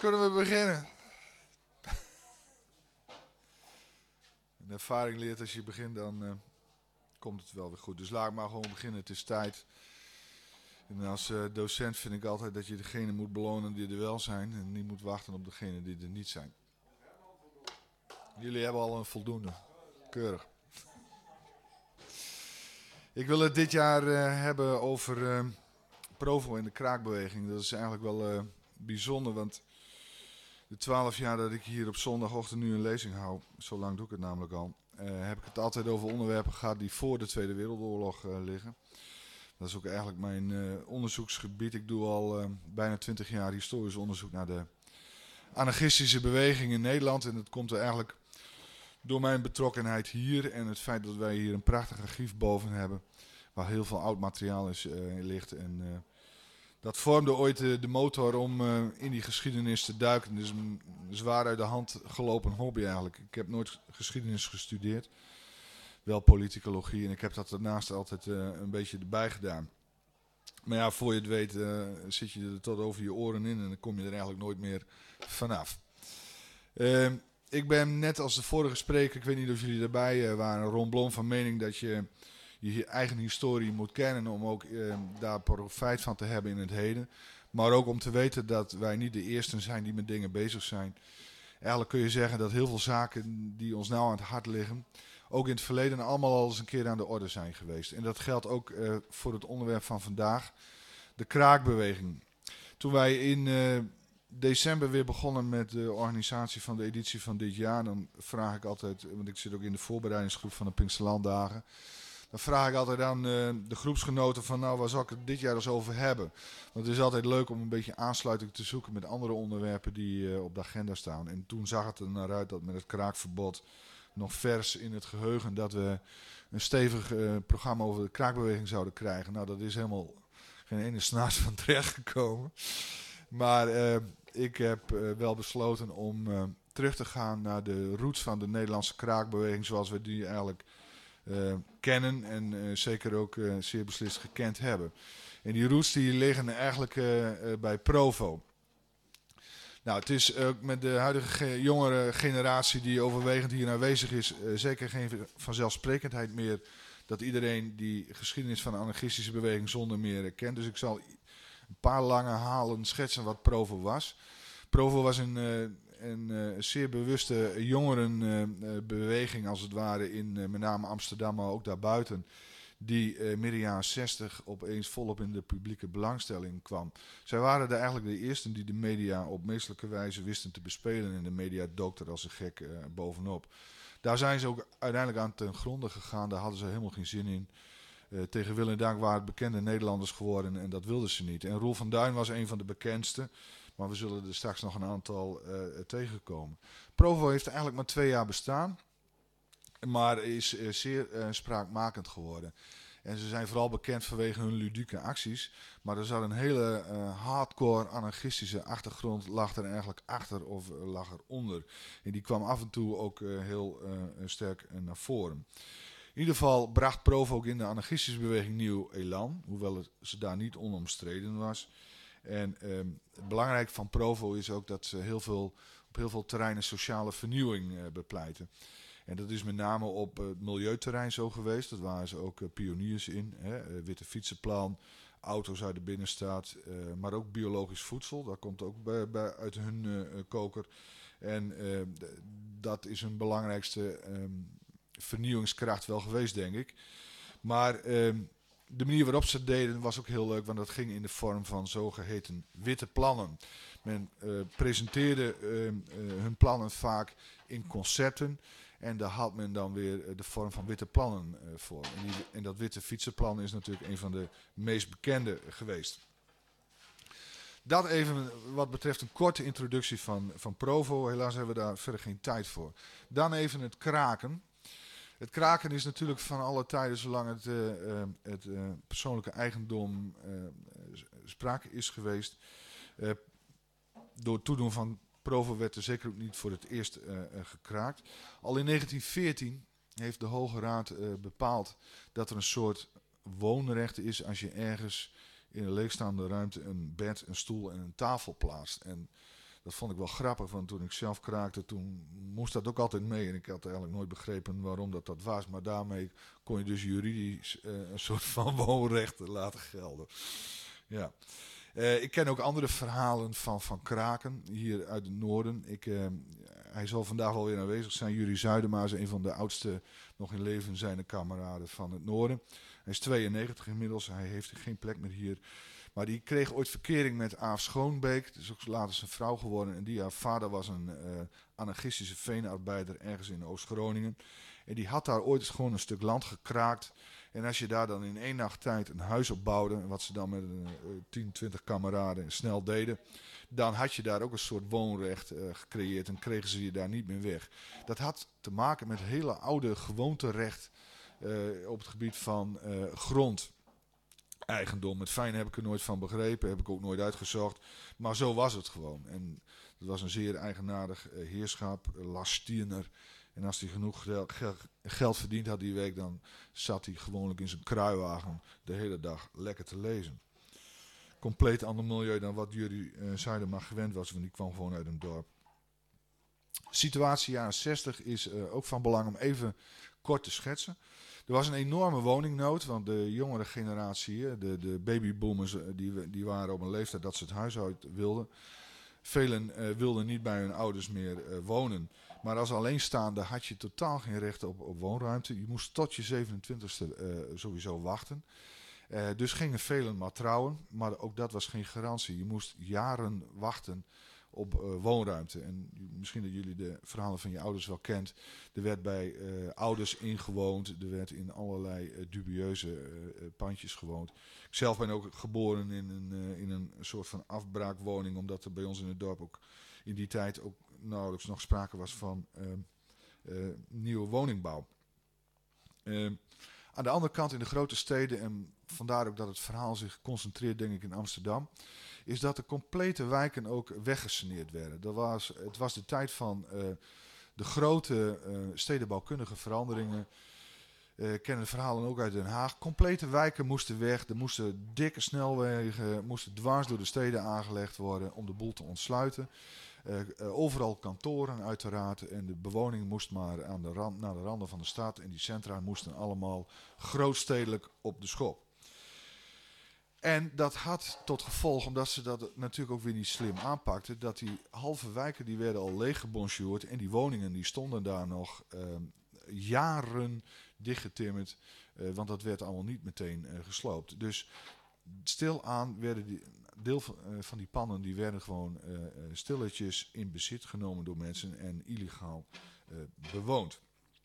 kunnen we beginnen. De ervaring leert als je begint, dan komt het wel weer goed. Dus laat ik maar gewoon beginnen. Het is tijd. En als docent vind ik altijd dat je degene moet belonen die er wel zijn. En niet moet wachten op degene die er niet zijn. Jullie hebben al een voldoende. Keurig. Ik wil het dit jaar hebben over Provo en de kraakbeweging. Dat is eigenlijk wel bijzonder, want de 12 jaar dat ik hier op zondagochtend nu een lezing hou, zo lang doe ik het namelijk al, heb ik het altijd over onderwerpen gehad die voor de Tweede Wereldoorlog liggen. Dat is ook eigenlijk mijn onderzoeksgebied. Ik doe al bijna 20 jaar historisch onderzoek naar de anarchistische beweging in Nederland. En dat komt er eigenlijk door mijn betrokkenheid hier en het feit dat wij hier een prachtig archief boven hebben, waar heel veel oud materiaal in ligt. En dat vormde ooit de motor om in die geschiedenis te duiken. Het is een zwaar uit de hand gelopen hobby eigenlijk. Ik heb nooit geschiedenis gestudeerd, wel politicologie, en ik heb dat daarnaast altijd een beetje erbij gedaan. Maar ja, voor je het weet zit je er tot over je oren in en dan kom je er eigenlijk nooit meer vanaf. Ik ben net als de vorige spreker, ik weet niet of jullie erbij waren, Ron Blom van mening dat je je eigen historie moet kennen om ook daar profijt van te hebben in het heden. Maar ook om te weten dat wij niet de eersten zijn die met dingen bezig zijn. Eigenlijk kun je zeggen dat heel veel zaken die ons nou aan het hart liggen, ook in het verleden allemaal al eens een keer aan de orde zijn geweest. En dat geldt ook voor het onderwerp van vandaag, de kraakbeweging. Toen wij in december weer begonnen met de organisatie van de editie van dit jaar, dan vraag ik altijd, want ik zit ook in de voorbereidingsgroep van de Pinksterlanddagen, dan vraag ik altijd aan de groepsgenoten van nou, waar zal ik het dit jaar eens over hebben? Want het is altijd leuk om een beetje aansluiting te zoeken met andere onderwerpen die op de agenda staan. En toen zag het er naar uit dat met het kraakverbod nog vers in het geheugen dat we een stevig programma over de kraakbeweging zouden krijgen. Nou, dat is helemaal geen ene snaars van terecht gekomen. Maar ik heb wel besloten om terug te gaan naar de roots van de Nederlandse kraakbeweging zoals we die eigenlijk kennen en zeker ook zeer beslist gekend hebben. En die roots die liggen eigenlijk bij Provo. Nou, het is ook met de huidige jongere generatie die overwegend hier aanwezig is, zeker geen vanzelfsprekendheid meer dat iedereen die geschiedenis van de anarchistische beweging zonder meer kent. Dus ik zal een paar lange halen schetsen wat Provo was. Provo was een zeer bewuste jongerenbeweging als het ware in met name Amsterdam, maar ook daarbuiten, die midden jaren 60 opeens volop in de publieke belangstelling kwam. Zij waren eigenlijk de eersten die de media op meestelijke wijze wisten te bespelen en de media dook er als een gek bovenop. Daar zijn ze ook uiteindelijk aan ten gronde gegaan, daar hadden ze helemaal geen zin in. Tegen wil en dank waren het bekende Nederlanders geworden en dat wilden ze niet. En Roel van Duin was een van de bekendste, maar we zullen er straks nog een aantal tegenkomen. Provo heeft eigenlijk maar 2 jaar bestaan, maar is zeer spraakmakend geworden. En ze zijn vooral bekend vanwege hun ludieke acties, maar er zat een hele hardcore anarchistische achtergrond, lag er eigenlijk achter of lag eronder. En die kwam af en toe ook heel sterk naar voren. In ieder geval bracht Provo ook in de anarchistische beweging nieuw elan, hoewel ze daar niet onomstreden was. En het belangrijk van Provo is ook dat ze op heel veel terreinen sociale vernieuwing bepleiten. En dat is met name op het milieuterrein zo geweest. Dat waren ze ook pioniers in. Witte fietsenplan, auto's uit de binnenstad, maar ook biologisch voedsel. Dat komt ook uit hun koker. En dat is hun belangrijkste vernieuwingskracht wel geweest, denk ik. Maar de manier waarop ze het deden was ook heel leuk, want dat ging in de vorm van zogeheten witte plannen. Men presenteerde hun plannen vaak in concepten en daar had men dan weer de vorm van witte plannen voor. En dat witte fietsenplan is natuurlijk een van de meest bekende geweest. Dat even wat betreft een korte introductie van Provo. Helaas hebben we daar verder geen tijd voor. Dan even het kraken. Het kraken is natuurlijk van alle tijden, zolang het persoonlijke eigendom sprake is geweest. Door het toedoen van Provo werd er zeker ook niet voor het eerst gekraakt. Al in 1914 heeft de Hoge Raad bepaald dat er een soort woonrecht is als je ergens in een leegstaande ruimte een bed, een stoel en een tafel plaatst. En Dat vond ik wel grappig, want toen ik zelf kraakte, toen moest dat ook altijd mee. En ik had eigenlijk nooit begrepen waarom dat was. Maar daarmee kon je dus juridisch een soort van woonrecht laten gelden. Ja. Ik ken ook andere verhalen van kraken hier uit het noorden. Hij zal vandaag wel weer aanwezig zijn. Jurie Zuidema is een van de oudste nog in leven zijnde kameraden van het noorden. Hij is 92 inmiddels. Hij heeft geen plek meer hier. Maar die kreeg ooit verkering met Aaf Schoonbeek. Dat is ook later zijn vrouw geworden. En haar vader was een anarchistische veenarbeider ergens in Oost-Groningen. En die had daar ooit eens gewoon een stuk land gekraakt. En als je daar dan in 1 nacht tijd een huis op bouwde, wat ze dan met 10, 20 kameraden snel deden, dan had je daar ook een soort woonrecht gecreëerd en kregen ze je daar niet meer weg. Dat had te maken met hele oude gewoonterecht op het gebied van grond. Eigendom. Het fijne heb ik er nooit van begrepen, heb ik ook nooit uitgezocht. Maar zo was het gewoon. En het was een zeer eigenaardig heerschap, lastiener. En als hij genoeg geld verdiend had die week, dan zat hij gewoonlijk in zijn kruiwagen de hele dag lekker te lezen. Compleet ander milieu dan wat Jurie Zuidema gewend was, want die kwam gewoon uit een dorp. Situatie jaren 60 is ook van belang om even kort te schetsen. Er was een enorme woningnood, want de jongere generatie, de babyboomers, die waren op een leeftijd dat ze het huis uit wilden. Velen wilden niet bij hun ouders meer wonen. Maar als alleenstaande had je totaal geen recht op woonruimte. Je moest tot je 27e sowieso wachten. Dus gingen velen maar trouwen, maar ook dat was geen garantie. Je moest jaren wachten op woonruimte. En misschien dat jullie de verhalen van je ouders wel kent. Er werd bij ouders ingewoond. Er werd in allerlei dubieuze pandjes gewoond. Ik zelf ben ook geboren in een soort van afbraakwoning. Omdat er bij ons in het dorp ook in die tijd ook nauwelijks nog sprake was van nieuwe woningbouw. Aan de andere kant in de grote steden, en vandaar ook dat het verhaal zich concentreert denk ik in Amsterdam, is dat de complete wijken ook weggesaneerd werden. Het was de tijd van de grote stedenbouwkundige veranderingen. Kennen de verhalen ook uit Den Haag. Complete wijken moesten weg. Er moesten dikke snelwegen, moesten dwars door de steden aangelegd worden om de boel te ontsluiten. Overal kantoren uiteraard. En de bewoning moest maar naar de randen van de stad. En die centra moesten allemaal grootstedelijk op de schop. En dat had tot gevolg, omdat ze dat natuurlijk ook weer niet slim aanpakten, dat die halve wijken die werden al leeggebonjourd en die woningen die stonden daar nog jaren dichtgetimmerd, want dat werd allemaal niet meteen gesloopt. Dus stilaan werden deel van die pannen die werden gewoon stilletjes in bezit genomen door mensen en illegaal bewoond.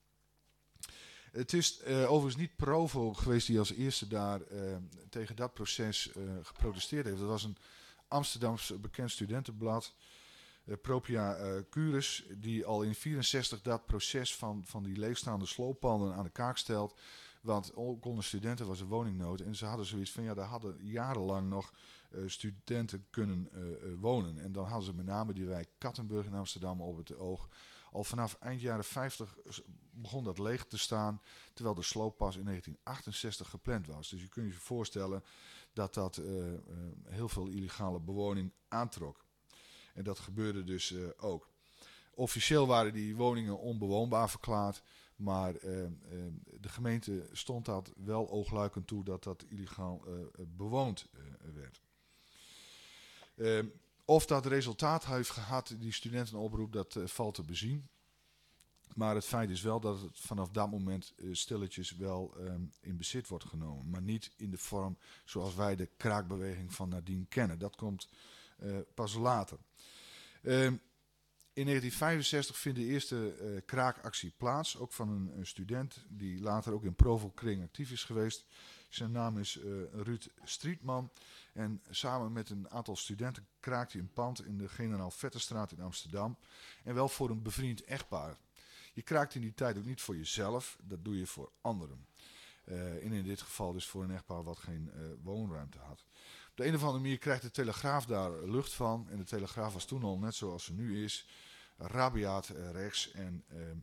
Het is overigens niet Provo geweest die als eerste daar tegen dat proces geprotesteerd heeft. Dat was een Amsterdams bekend studentenblad, Propria Curus, die al in 1964 dat proces van die leegstaande slooppanden aan de kaak stelt. Want ook onder studenten was er woningnood. En ze hadden zoiets van, ja, daar hadden jarenlang nog studenten kunnen wonen. En dan hadden ze met name die wijk Kattenburg in Amsterdam op het oog. Al vanaf eind jaren 50 begon dat leeg te staan, terwijl de sloop pas in 1968 gepland was. Dus je kunt je voorstellen dat heel veel illegale bewoning aantrok. En dat gebeurde dus ook. Officieel waren die woningen onbewoonbaar verklaard, maar de gemeente stond dat wel oogluikend toe dat dat illegaal bewoond werd. Of dat resultaat heeft gehad, die studentenoproep, dat valt te bezien. Maar het feit is wel dat het vanaf dat moment stilletjes wel in bezit wordt genomen. Maar niet in de vorm zoals wij de kraakbeweging van nadien kennen. Dat komt pas later. In 1965 vindt de eerste kraakactie plaats. Ook van een student die later ook in Provo-kring actief is geweest. Zijn naam is Ruud Strietman. En samen met een aantal studenten kraakt hij een pand in de Generaal Vetterstraat in Amsterdam. En wel voor een bevriend echtpaar. Je kraakt in die tijd ook niet voor jezelf, dat doe je voor anderen. En in dit geval dus voor een echtpaar wat geen woonruimte had. Op de een of andere manier krijgt de Telegraaf daar lucht van. En de Telegraaf was toen al net zoals ze nu is. Rabiaat rechts. En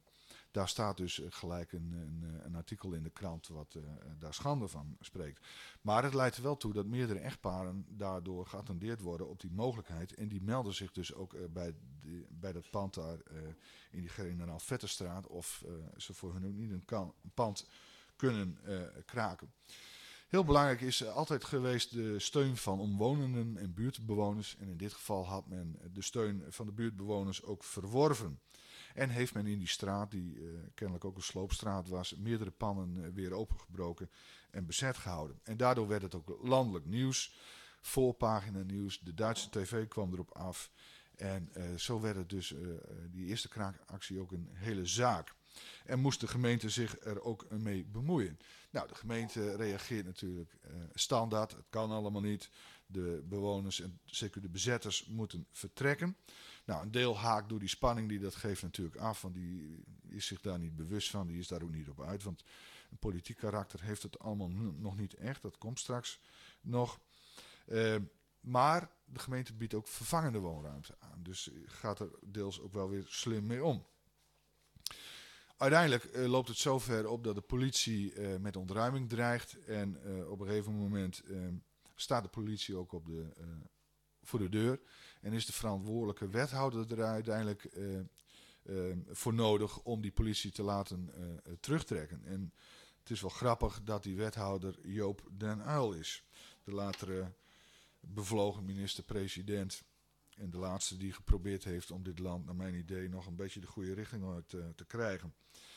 Daar staat dus gelijk een artikel in de krant wat daar schande van spreekt. Maar het leidt er wel toe dat meerdere echtparen daardoor geattendeerd worden op die mogelijkheid. En die melden zich dus ook bij dat pand daar in die Generaal Vetterstraat. Of ze voor hun ook niet een pand kunnen kraken. Heel belangrijk is altijd geweest de steun van omwonenden en buurtbewoners. En in dit geval had men de steun van de buurtbewoners ook verworven. En heeft men in die straat, die kennelijk ook een sloopstraat was, meerdere pannen weer opengebroken en bezet gehouden. En daardoor werd het ook landelijk nieuws, voorpagina nieuws. De Duitse tv kwam erop af. En zo werd het dus die eerste kraakactie ook een hele zaak. En moest de gemeente zich er ook mee bemoeien. Nou, de gemeente reageert natuurlijk standaard. Het kan allemaal niet. De bewoners en zeker de bezetters moeten vertrekken. Nou, een deel haakt door die spanning die dat geeft natuurlijk af. Want die is zich daar niet bewust van. Die is daar ook niet op uit. Want een politiek karakter heeft het allemaal nog niet echt. Dat komt straks nog. Maar de gemeente biedt ook vervangende woonruimte aan. Dus gaat er deels ook wel weer slim mee om. Uiteindelijk loopt het zover op dat de politie met ontruiming dreigt. En op een gegeven moment staat de politie ook voor de deur. En is de verantwoordelijke wethouder er uiteindelijk voor nodig om die politie te laten terugtrekken. En het is wel grappig dat die wethouder Joop den Uyl is. De latere bevlogen minister-president. En de laatste die geprobeerd heeft om dit land, naar mijn idee, nog een beetje de goede richting uit te krijgen.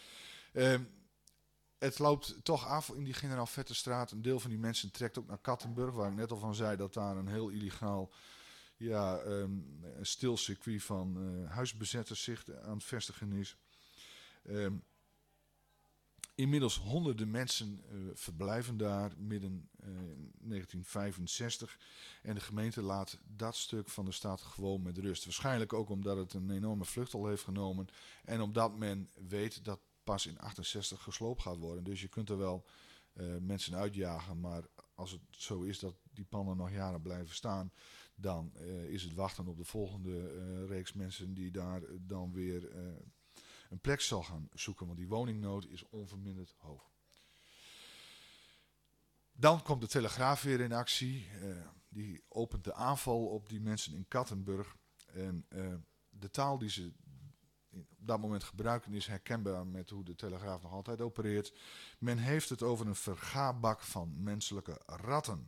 Het loopt toch af in die Generaal Vetterstraat. Een deel van die mensen trekt ook naar Kattenburg, waar ik net al van zei dat daar een heel illegaal een stil circuit van huisbezetters zich aan het vestigen is. Inmiddels honderden mensen verblijven daar midden 1965. En de gemeente laat dat stuk van de stad gewoon met rust. Waarschijnlijk ook omdat het een enorme vlucht al heeft genomen. En omdat men weet dat pas in 68 gesloopt gaat worden. Dus je kunt er wel mensen uitjagen. Maar als het zo is dat die panden nog jaren blijven staan, dan is het wachten op de volgende reeks mensen die daar dan weer een plek zal gaan zoeken. Want die woningnood is onverminderd hoog. Dan komt de Telegraaf weer in actie. Die opent de aanval op die mensen in Kattenburg. En de taal die ze op dat moment gebruiken is herkenbaar met hoe de Telegraaf nog altijd opereert. Men heeft het over een vergaarbak van menselijke ratten.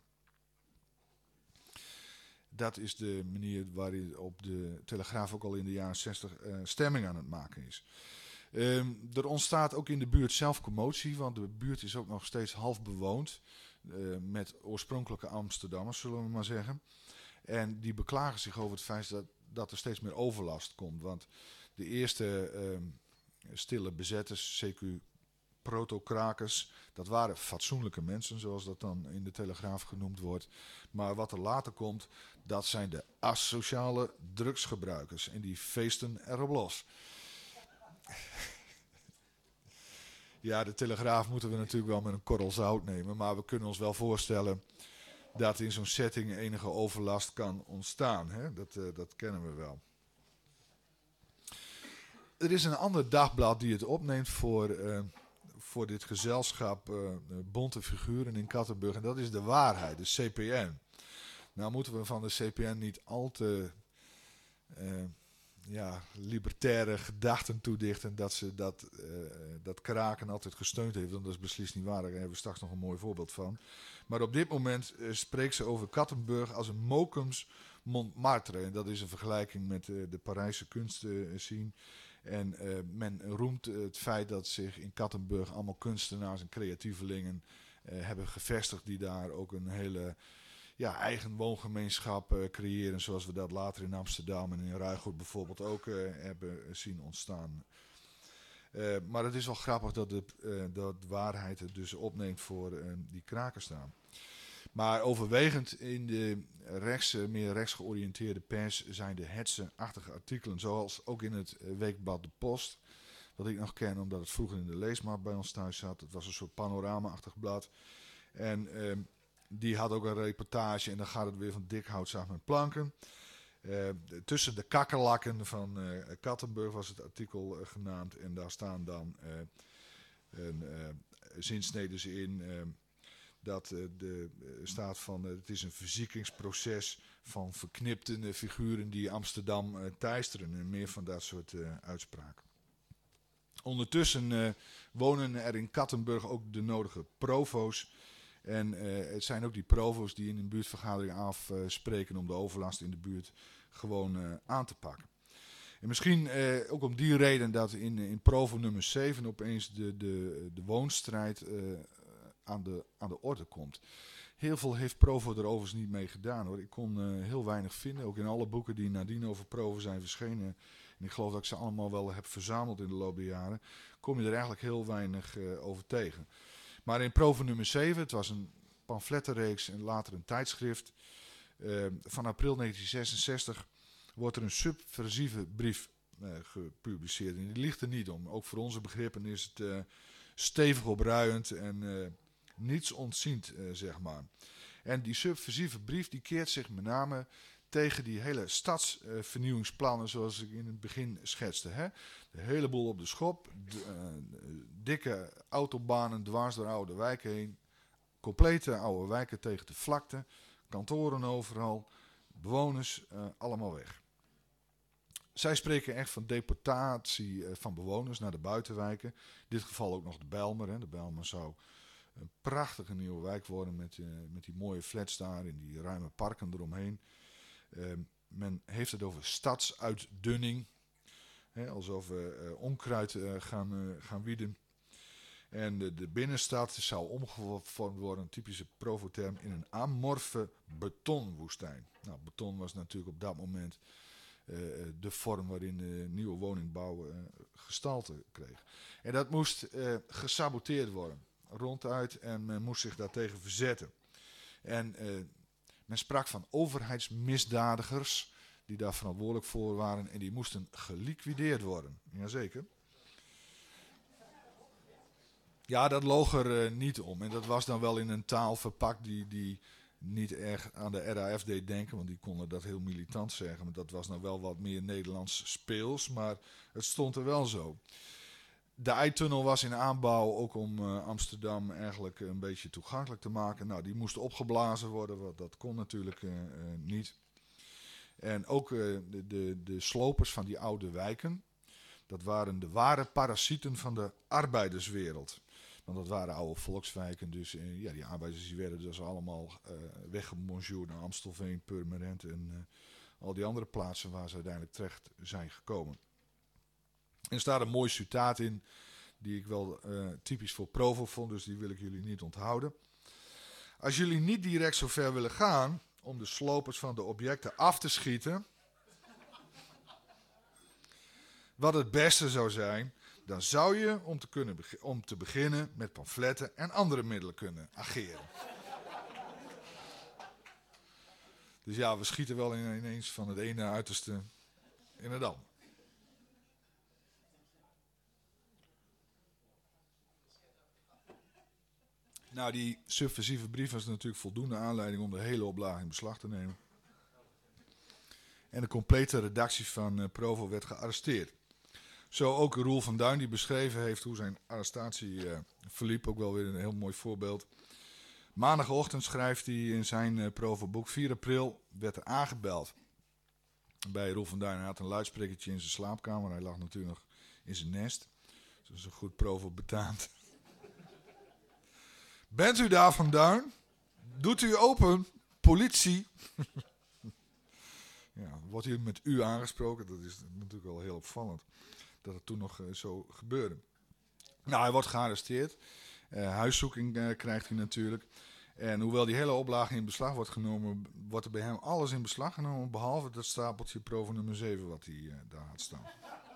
Dat is de manier waarop de Telegraaf ook al in de jaren 60 stemming aan het maken is. Er ontstaat ook in de buurt zelf commotie, want de buurt is ook nog steeds half bewoond. Met oorspronkelijke Amsterdammers, zullen we maar zeggen. En die beklagen zich over het feit dat er steeds meer overlast komt. Want de eerste stille bezetters, CQ protokrakers, dat waren fatsoenlijke mensen, zoals dat dan in de Telegraaf genoemd wordt. Maar wat er later komt, dat zijn de asociale drugsgebruikers. En die feesten erop los. Ja, de Telegraaf moeten we natuurlijk wel met een korrel zout nemen. Maar we kunnen ons wel voorstellen dat in zo'n setting enige overlast kan ontstaan. Hè? Dat kennen we wel. Er is een ander dagblad die het opneemt voor dit gezelschap bonte figuren in Kattenburg. En dat is De Waarheid, de CPN. Nou moeten we van de CPN niet al te libertaire gedachten toedichten dat ze dat kraken altijd gesteund heeft. Want dat is beslist niet waar. Daar hebben we straks nog een mooi voorbeeld van. Maar op dit moment spreekt ze over Kattenburg als een Mokems Montmartre. En dat is een vergelijking met de Parijse kunstscene. En men roemt het feit dat zich in Kattenburg allemaal kunstenaars en creatievelingen hebben gevestigd. Die daar ook een hele eigen woongemeenschap creëren. Zoals we dat later in Amsterdam en in Ruigoed bijvoorbeeld ook hebben zien ontstaan. Maar het is wel grappig dat Waarheid het dus opneemt voor die krakenstaan. Maar overwegend in de meer rechtsgeoriënteerde pers zijn de hetze-achtige artikelen. Zoals ook in het weekblad De Post. Wat ik nog ken omdat het vroeger in de leesmap bij ons thuis zat. Het was een soort panorama-achtig blad. En die had ook een reportage en dan gaat het weer van dik hout zaag met planken. Tussen de kakkerlakken van Kattenburg was het artikel genaamd. En daar staan dan zinsneden in dat staat van het is een verziekingsproces van verknipte figuren die Amsterdam teisteren. En meer van dat soort uitspraken. Ondertussen wonen er in Kattenburg ook de nodige provo's. En het zijn ook die provo's die in een buurtvergadering afspreken om de overlast in de buurt gewoon aan te pakken. En misschien ook om die reden dat in provo nummer 7 opeens de woonstrijd aan de orde komt. Heel veel heeft provo er overigens niet mee gedaan hoor. Ik kon heel weinig vinden, ook in alle boeken die nadien over provo zijn verschenen. En ik geloof dat ik ze allemaal wel heb verzameld in de loop der jaren. Kom je er eigenlijk heel weinig over tegen. Maar in provo nummer 7, het was een pamflettenreeks en later een tijdschrift. Van april 1966 wordt er een subversieve brief gepubliceerd. En die ligt er niet om. Ook voor onze begrippen is het stevig opruiend en niets ontziend, zeg maar. En die subversieve brief die keert zich met name tegen die hele stadsvernieuwingsplannen zoals ik in het begin schetste. Hè? De hele boel op de schop, dikke autobanen dwars door oude wijken heen, complete oude wijken tegen de vlakte, kantoren overal, bewoners allemaal weg. Zij spreken echt van deportatie van bewoners naar de buitenwijken. In dit geval ook nog de Bijlmer. Hè. De Bijlmer zou een prachtige nieuwe wijk worden met die mooie flats daar en die ruime parken eromheen. Men heeft het over stadsuitdunning. Hè, alsof we onkruid gaan wieden. En de binnenstad zou omgevormd worden, een typische provo-term, in een amorfe betonwoestijn. Nou, beton was natuurlijk op dat moment de vorm waarin de nieuwe woningbouw gestalte kreeg. En dat moest gesaboteerd worden, ronduit, en men moest zich daartegen verzetten. En men sprak van overheidsmisdadigers die daar verantwoordelijk voor waren en die moesten geliquideerd worden. Jazeker. Ja, dat loog er niet om. En dat was dan wel in een taal verpakt die niet erg aan de RAF deed denken. Want die konden dat heel militant zeggen. Maar dat was nou wel wat meer Nederlands speels. Maar het stond er wel zo. De eitunnel was in aanbouw ook om Amsterdam eigenlijk een beetje toegankelijk te maken. Nou, die moest opgeblazen worden. Want dat kon natuurlijk niet. En ook de slopers van die oude wijken. Dat waren de ware parasieten van de arbeiderswereld. Want dat waren oude volkswijken. Dus die arbeiders die werden dus allemaal weggebonjourd naar Amstelveen, Purmerend en al die andere plaatsen waar ze uiteindelijk terecht zijn gekomen. Er staat een mooi citaat in, die ik wel typisch voor provo vond, dus die wil ik jullie niet onthouden. Als jullie niet direct zo ver willen gaan om de slopers van de objecten af te schieten, wat het beste zou zijn, dan zou je om te beginnen met pamfletten en andere middelen kunnen ageren. Dus ja, we schieten wel ineens van het ene uiterste in het ander. Nou, die subversieve brief was natuurlijk voldoende aanleiding om de hele oplage in beslag te nemen. En de complete redactie van Provo werd gearresteerd. Zo ook Roel van Duin, die beschreven heeft hoe zijn arrestatie verliep. Ook wel weer een heel mooi voorbeeld. Maandagochtend schrijft hij in zijn Provo-boek: 4 april werd er aangebeld bij Roel van Duin. Hij had een luidsprekertje in zijn slaapkamer. Hij lag natuurlijk nog in zijn nest. Dus dat is een goed Provo betaamt. Bent u daar, Van Duin? Doet u open? Politie. Ja, wordt hier met u aangesproken. Dat is natuurlijk wel heel opvallend dat het toen nog zo gebeurde. Nou, hij wordt gearresteerd. Huiszoeking krijgt hij natuurlijk. En hoewel die hele oplage in beslag wordt genomen, wordt er bij hem alles in beslag genomen, behalve dat stapeltje Provo nummer 7 wat hij daar had staan.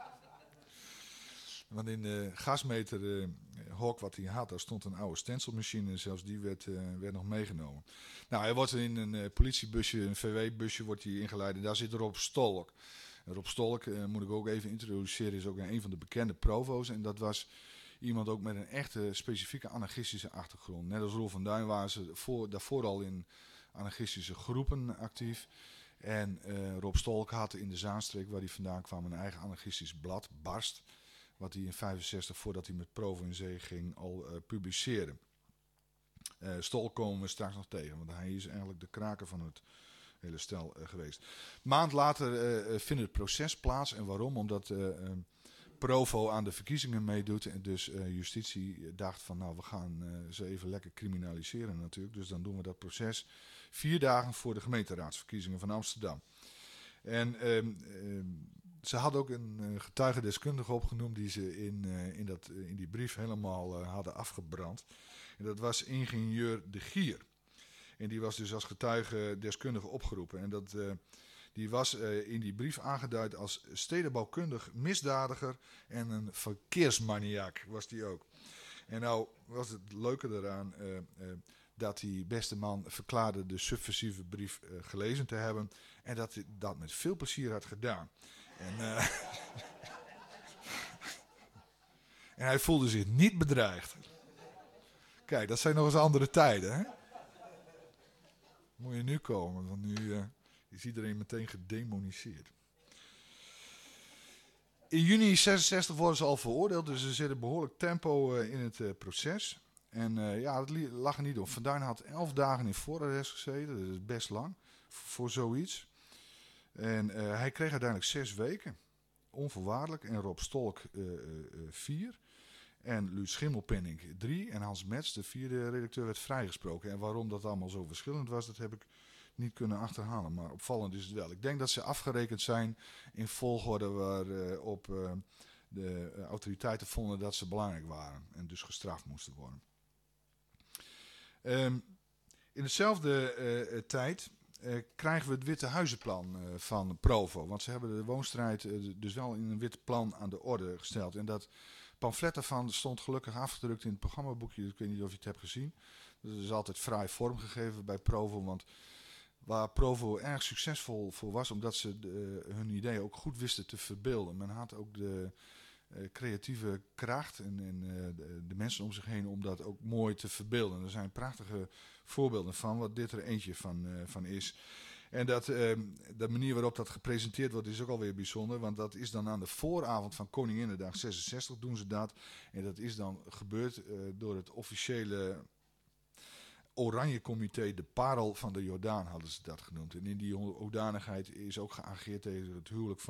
Want in de gasmeterhok wat hij had, daar stond een oude stencilmachine en zelfs die werd nog meegenomen. Nou, hij wordt in een politiebusje, een VW-busje, wordt hij ingeleid en daar zit Rob Stolk. En Rob Stolk, moet ik ook even introduceren, is ook een van de bekende provo's. En dat was iemand ook met een echte specifieke anarchistische achtergrond. Net als Roel van Duin waren ze daarvoor al in anarchistische groepen actief. En Rob Stolk had in de Zaanstreek, waar hij vandaan kwam, een eigen anarchistisch blad, Barst. Wat hij in 1965, voordat hij met Provo in zee ging, al publiceerde. Stolk komen we straks nog tegen, want hij is eigenlijk de kraker van het hele stel geweest. Maand later vindt het proces plaats. En waarom? Omdat Provo aan de verkiezingen meedoet. En dus justitie dacht van, nou, we gaan ze even lekker criminaliseren natuurlijk. Dus dan doen we dat proces 4 dagen voor de gemeenteraadsverkiezingen van Amsterdam. En ze hadden ook een getuigendeskundige opgenoemd die ze in die brief helemaal hadden afgebrand. En dat was ingenieur De Gier. En die was dus als getuigendeskundige opgeroepen. En die was in die brief aangeduid als stedenbouwkundig misdadiger en een verkeersmaniak was die ook. En nou was het leuke eraan dat die beste man verklaarde de subversieve brief gelezen te hebben. En dat hij dat met veel plezier had gedaan. En en hij voelde zich niet bedreigd. Kijk, dat zijn nog eens andere tijden, hè? Moet je nu komen, want nu is iedereen meteen gedemoniseerd. In juni 66 worden ze al veroordeeld, dus er zit een behoorlijk tempo in het proces. En het lag er niet op. Van Duin had 11 dagen in voorarrest gezeten, dat is best lang voor zoiets. En hij kreeg uiteindelijk 6 weken, onvoorwaardelijk. En Rob Stolk 4. En Luut Schimmelpenninck 3. En Hans Metz, de 4e redacteur, werd vrijgesproken. En waarom dat allemaal zo verschillend was, dat heb ik niet kunnen achterhalen. Maar opvallend is het wel. Ik denk dat ze afgerekend zijn in volgorde waarop de autoriteiten vonden dat ze belangrijk waren. En dus gestraft moesten worden. In dezelfde tijd krijgen we het Witte Huizenplan van Provo. Want ze hebben de woonstrijd dus wel in een wit plan aan de orde gesteld. En dat pamflet daarvan stond gelukkig afgedrukt in het programmaboekje. Ik weet niet of je het hebt gezien. Dat is altijd fraai vormgegeven bij Provo. Want waar Provo erg succesvol voor was, omdat ze hun ideeën ook goed wisten te verbeelden. Men had ook de creatieve kracht en de mensen om zich heen om dat ook mooi te verbeelden. Er zijn prachtige voorbeelden van, wat dit er eentje van is. En de manier waarop dat gepresenteerd wordt is ook alweer bijzonder. Want dat is dan aan de vooravond van Koninginnedag 66 doen ze dat. En dat is dan gebeurd door het officiële Oranje Comité, de Parel van de Jordaan hadden ze dat genoemd. En in die hoedanigheid is ook geageerd tegen het huwelijk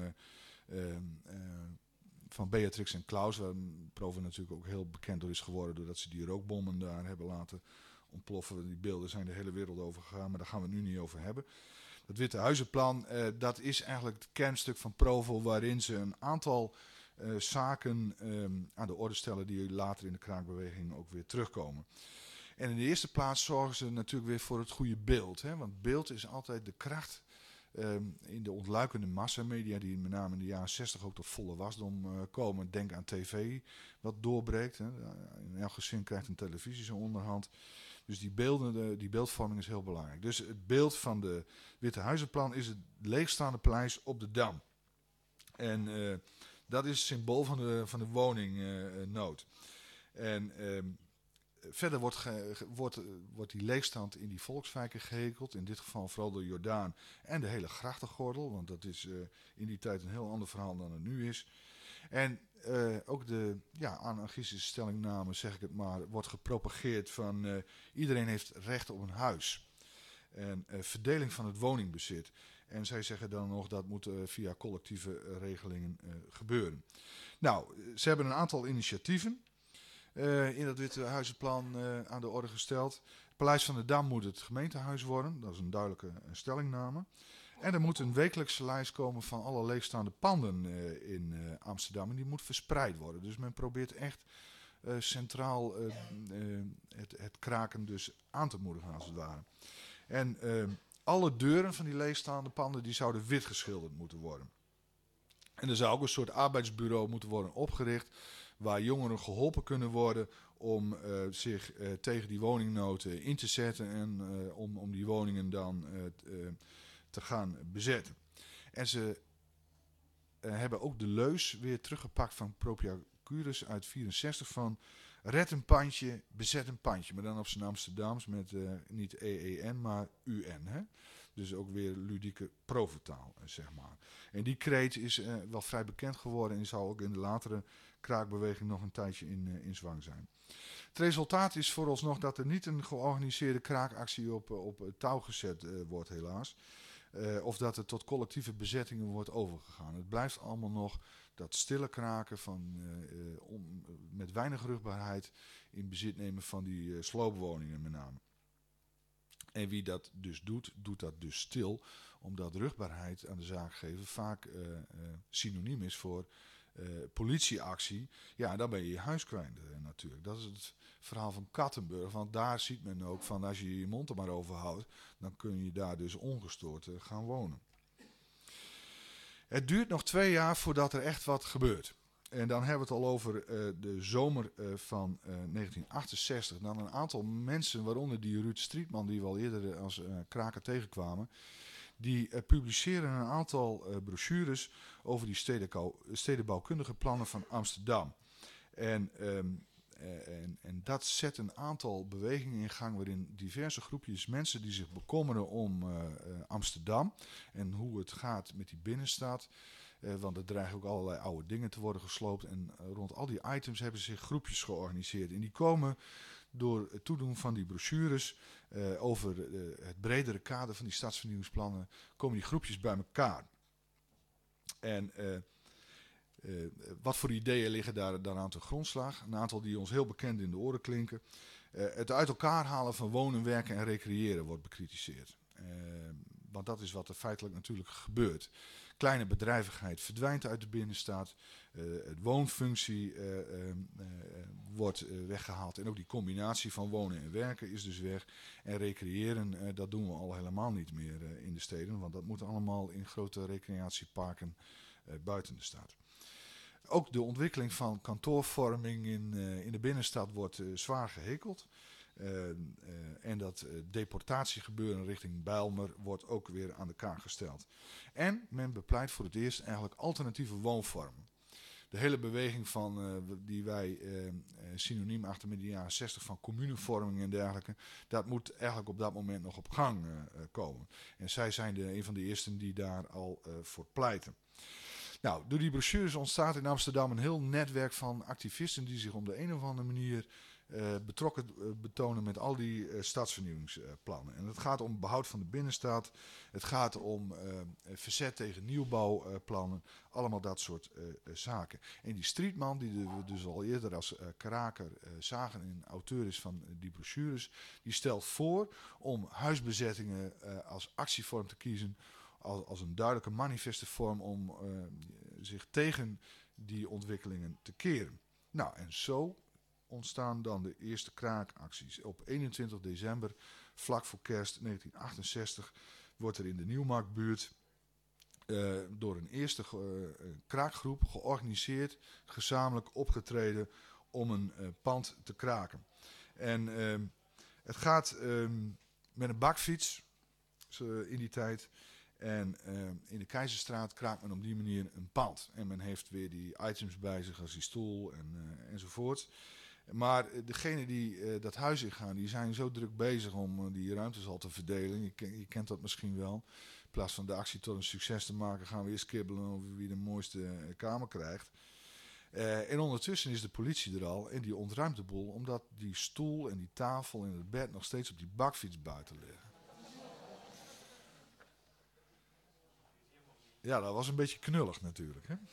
van Beatrix en Klaus. Waar Provo natuurlijk ook heel bekend door is geworden doordat ze die rookbommen daar hebben laten ontploffen. Die beelden zijn de hele wereld over gegaan, maar daar gaan we het nu niet over hebben. Het Witte Huizenplan, dat is eigenlijk het kernstuk van Provo, waarin ze een aantal zaken aan de orde stellen die later in de kraakbeweging ook weer terugkomen. En in de eerste plaats zorgen ze natuurlijk weer voor het goede beeld. Hè? Want beeld is altijd de kracht in de ontluikende massamedia die met name in de jaren 60 ook tot volle wasdom komen. Denk aan tv wat doorbreekt. Hè? In elk gezin krijgt een televisie zo onderhand. Dus die beeldvorming is heel belangrijk. Dus het beeld van de Witte Huizenplan is het leegstaande paleis op de Dam. En dat is het symbool van de woningnood. En verder wordt die leegstand in die volkswijken gehekeld. In dit geval vooral door Jordaan en de hele grachtengordel. Want dat is in die tijd een heel ander verhaal dan het nu is. En ook de anarchistische stellingname, zeg ik het maar, wordt gepropageerd van iedereen heeft recht op een huis. En verdeling van het woningbezit. En zij zeggen dan nog dat moet via collectieve regelingen gebeuren. Nou, ze hebben een aantal initiatieven in dat Witte Huizenplan aan de orde gesteld. Het Paleis van de Dam moet het gemeentehuis worden. Dat is een duidelijke stellingname. En er moet een wekelijkse lijst komen van alle leegstaande panden in Amsterdam. En die moet verspreid worden. Dus men probeert echt centraal het kraken dus aan te moedigen als het ware. En alle deuren van die leegstaande panden die zouden wit geschilderd moeten worden. En er zou ook een soort arbeidsbureau moeten worden opgericht waar jongeren geholpen kunnen worden om zich tegen die woningnood in te zetten en om die woningen dan te gaan bezetten. En ze hebben ook de leus weer teruggepakt van Propiacurus uit 64 van red een pandje, bezet een pandje. Maar dan op zijn Amsterdams met niet EEN, maar UN. Hè? Dus ook weer ludieke provotaal, zeg maar. En die kreet is wel vrij bekend geworden en zal ook in de latere kraakbeweging nog een tijdje in zwang zijn. Het resultaat is vooralsnog dat er niet een georganiseerde kraakactie op touw gezet wordt, helaas. Of dat er tot collectieve bezettingen wordt overgegaan. Het blijft allemaal nog dat stille kraken met weinig rugbaarheid in bezit nemen van die sloopwoningen met name. En wie dat dus doet dat dus stil. Omdat rugbaarheid aan de zaakgever vaak synoniem is voor politieactie. Ja, dan ben je je huis kwijt natuurlijk. Dat is het verhaal van Kattenburg. Want daar ziet men ook van als je je mond er maar over houdt. Dan kun je daar dus ongestoord gaan wonen. Het duurt nog 2 jaar voordat er echt wat gebeurt. En dan hebben we het al over de zomer van 1968. Dan een aantal mensen, waaronder die Ruud Strietman, die we al eerder als kraker tegenkwamen. Die publiceren een aantal brochures over die stedenbouwkundige plannen van Amsterdam. En dat zet een aantal bewegingen in gang waarin diverse groepjes mensen die zich bekommeren om Amsterdam en hoe het gaat met die binnenstad. Want er dreigen ook allerlei oude dingen te worden gesloopt. En rond al die items hebben zich groepjes georganiseerd. En die komen door het toedoen van die brochures over het bredere kader van die stadsvernieuwingsplannen, komen die groepjes bij elkaar. En wat voor ideeën liggen daar aan ten grondslag? Een aantal die ons heel bekend in de oren klinken. Het uit elkaar halen van wonen, werken en recreëren wordt bekritiseerd. Want dat is wat er feitelijk natuurlijk gebeurt. Kleine bedrijvigheid verdwijnt uit de binnenstad. Het woonfunctie wordt weggehaald. En ook die combinatie van wonen en werken is dus weg. En recreëren, dat doen we al helemaal niet meer in de steden. Want dat moet allemaal in grote recreatieparken buiten de stad. Ook de ontwikkeling van kantoorvorming in de binnenstad wordt zwaar gehekeld. En dat deportatiegebeuren richting Bijlmer wordt ook weer aan de kaak gesteld. En men bepleit voor het eerst eigenlijk alternatieve woonvormen. De hele beweging die wij synoniem achter met de jaren 60 van communevorming en dergelijke, dat moet eigenlijk op dat moment nog op gang komen. En zij zijn een van de eersten die daar al voor pleiten. Nou, door die brochures ontstaat in Amsterdam een heel netwerk van activisten die zich op de een of andere manier betrokken betonen met al die stadsvernieuwingsplannen. En het gaat om behoud van de binnenstad, het gaat om verzet tegen nieuwbouwplannen, allemaal dat soort zaken. En die Strietman, die we dus al eerder als kraker zagen en auteur is van die brochures, die stelt voor om huisbezettingen als actievorm te kiezen, als een duidelijke manifeste vorm om zich tegen die ontwikkelingen te keren. Nou, en zo ontstaan dan de eerste kraakacties. Op 21 december, vlak voor kerst 1968, wordt er in de Nieuwmarktbuurt door een eerste kraakgroep georganiseerd, gezamenlijk opgetreden om een pand te kraken. En het gaat met een bakfiets in die tijd. En in de Keizerstraat kraakt men op die manier een pand. En men heeft weer die items bij zich als die stoel enzovoort. Maar degenen die dat huis ingaan, die zijn zo druk bezig om die ruimtes al te verdelen. Je kent dat misschien wel. In plaats van de actie tot een succes te maken, gaan we eerst kibbelen over wie de mooiste kamer krijgt. En ondertussen is de politie er al en die ontruimt de boel, omdat die stoel en die tafel en het bed nog steeds op die bakfiets buiten liggen. Ja, dat was een beetje knullig natuurlijk. Hè?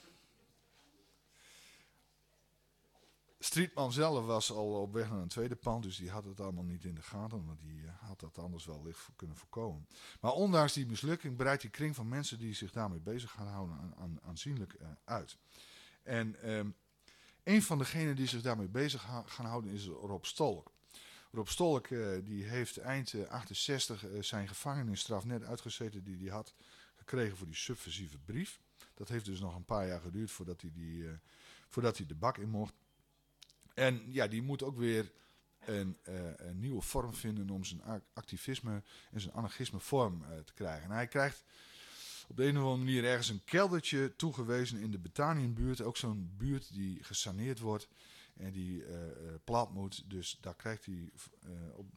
Strietman zelf was al op weg naar een tweede pand, dus die had het allemaal niet in de gaten, want die had dat anders wel licht kunnen voorkomen. Maar ondanks die mislukking breidt die kring van mensen die zich daarmee bezig gaan houden aanzienlijk uit. En een van degenen die zich daarmee bezig gaan houden is Rob Stolk. Rob Stolk die heeft eind 68 zijn gevangenisstraf net uitgezeten die hij had gekregen voor die subversieve brief. Dat heeft dus nog een paar jaar geduurd voordat hij de bak in mocht. En ja, die moet ook weer een nieuwe vorm vinden om zijn activisme en zijn anarchisme vorm te krijgen. En hij krijgt op de een of andere manier ergens een keldertje toegewezen in de Betaniënbuurt. Ook zo'n buurt die gesaneerd wordt en die plat moet. Dus daar krijgt hij,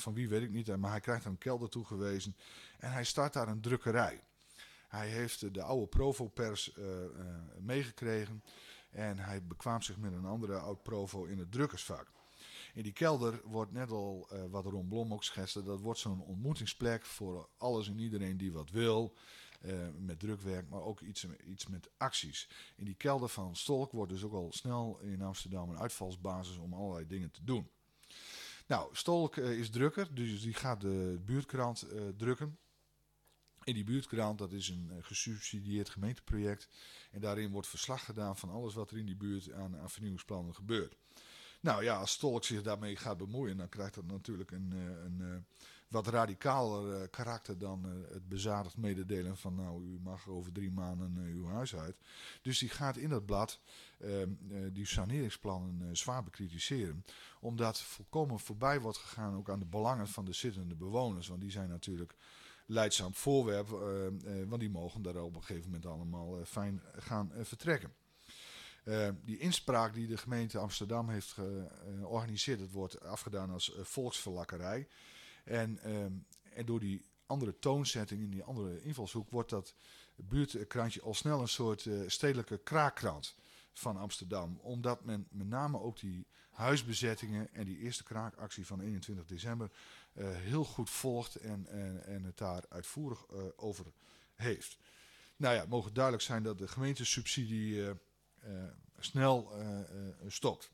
van wie weet ik niet, maar hij krijgt een kelder toegewezen. En hij start daar een drukkerij. Hij heeft de oude Provo-pers meegekregen. En hij bekwaamt zich met een andere oud-Provo in het drukkersvak. In die kelder wordt net al, wat Ron Blom ook schetste, dat wordt zo'n ontmoetingsplek voor alles en iedereen die wat wil. Met drukwerk, maar ook iets met acties. In die kelder van Stolk wordt dus ook al snel in Amsterdam een uitvalsbasis om allerlei dingen te doen. Nou, Stolk is drukker, dus die gaat de buurtkrant drukken. In die buurtkrant, dat is een gesubsidieerd gemeenteproject. En daarin wordt verslag gedaan van alles wat er in die buurt aan vernieuwingsplannen gebeurt. Nou ja, als Stolk zich daarmee gaat bemoeien, dan krijgt dat natuurlijk een wat radicaler karakter dan het bezadigd mededelen van nou, u mag over 3 maanden uw huis uit. Dus die gaat in dat blad die saneringsplannen zwaar bekritiseren. Omdat volkomen voorbij wordt gegaan ook aan de belangen van de zittende bewoners. Want die zijn natuurlijk leidzaam voorwerp, want die mogen daar op een gegeven moment allemaal fijn gaan vertrekken. Die inspraak die de gemeente Amsterdam heeft georganiseerd, dat wordt afgedaan als volksverlakkerij. En door die andere toonzetting en die andere invalshoek wordt dat buurtkrantje al snel een soort stedelijke kraakkrant van Amsterdam. Omdat men met name ook die huisbezettingen en die eerste kraakactie van 21 december heel goed volgt en het daar uitvoerig over heeft. Nou ja, het mogen duidelijk zijn dat de gemeentesubsidie snel stopt.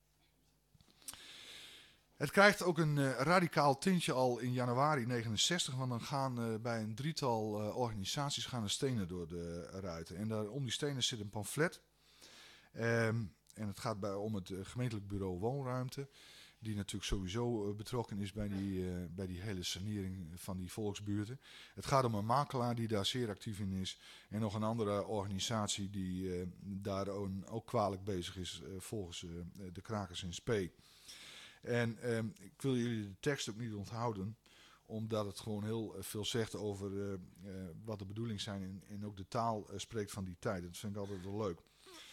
Het krijgt ook een radicaal tintje al in januari 69, want dan gaan bij een drietal organisaties gaan de stenen door de ruiten. En daar om die stenen zit een pamflet. En het gaat om het gemeentelijk bureau woonruimte, die natuurlijk sowieso betrokken is bij die hele sanering van die volksbuurten. Het gaat om een makelaar die daar zeer actief in is. En nog een andere organisatie die daar ook kwalijk bezig is volgens de krakers in Spee. En ik wil jullie de tekst ook niet onthouden, omdat het gewoon heel veel zegt over wat de bedoelingen zijn en ook de taal spreekt van die tijd. Dat vind ik altijd wel leuk.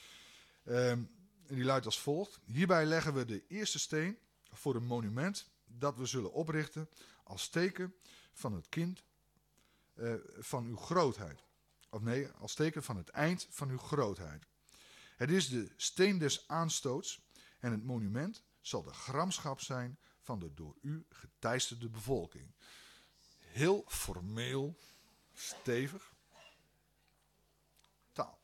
Die luidt als volgt. Hierbij leggen we de eerste steen voor een monument dat we zullen oprichten als teken van het kind van uw grootheid. Of nee, als teken van het eind van uw grootheid. Het is de steen des aanstoots en het monument zal de gramschap zijn van de door u geteisterde bevolking. Heel formeel, stevig taal.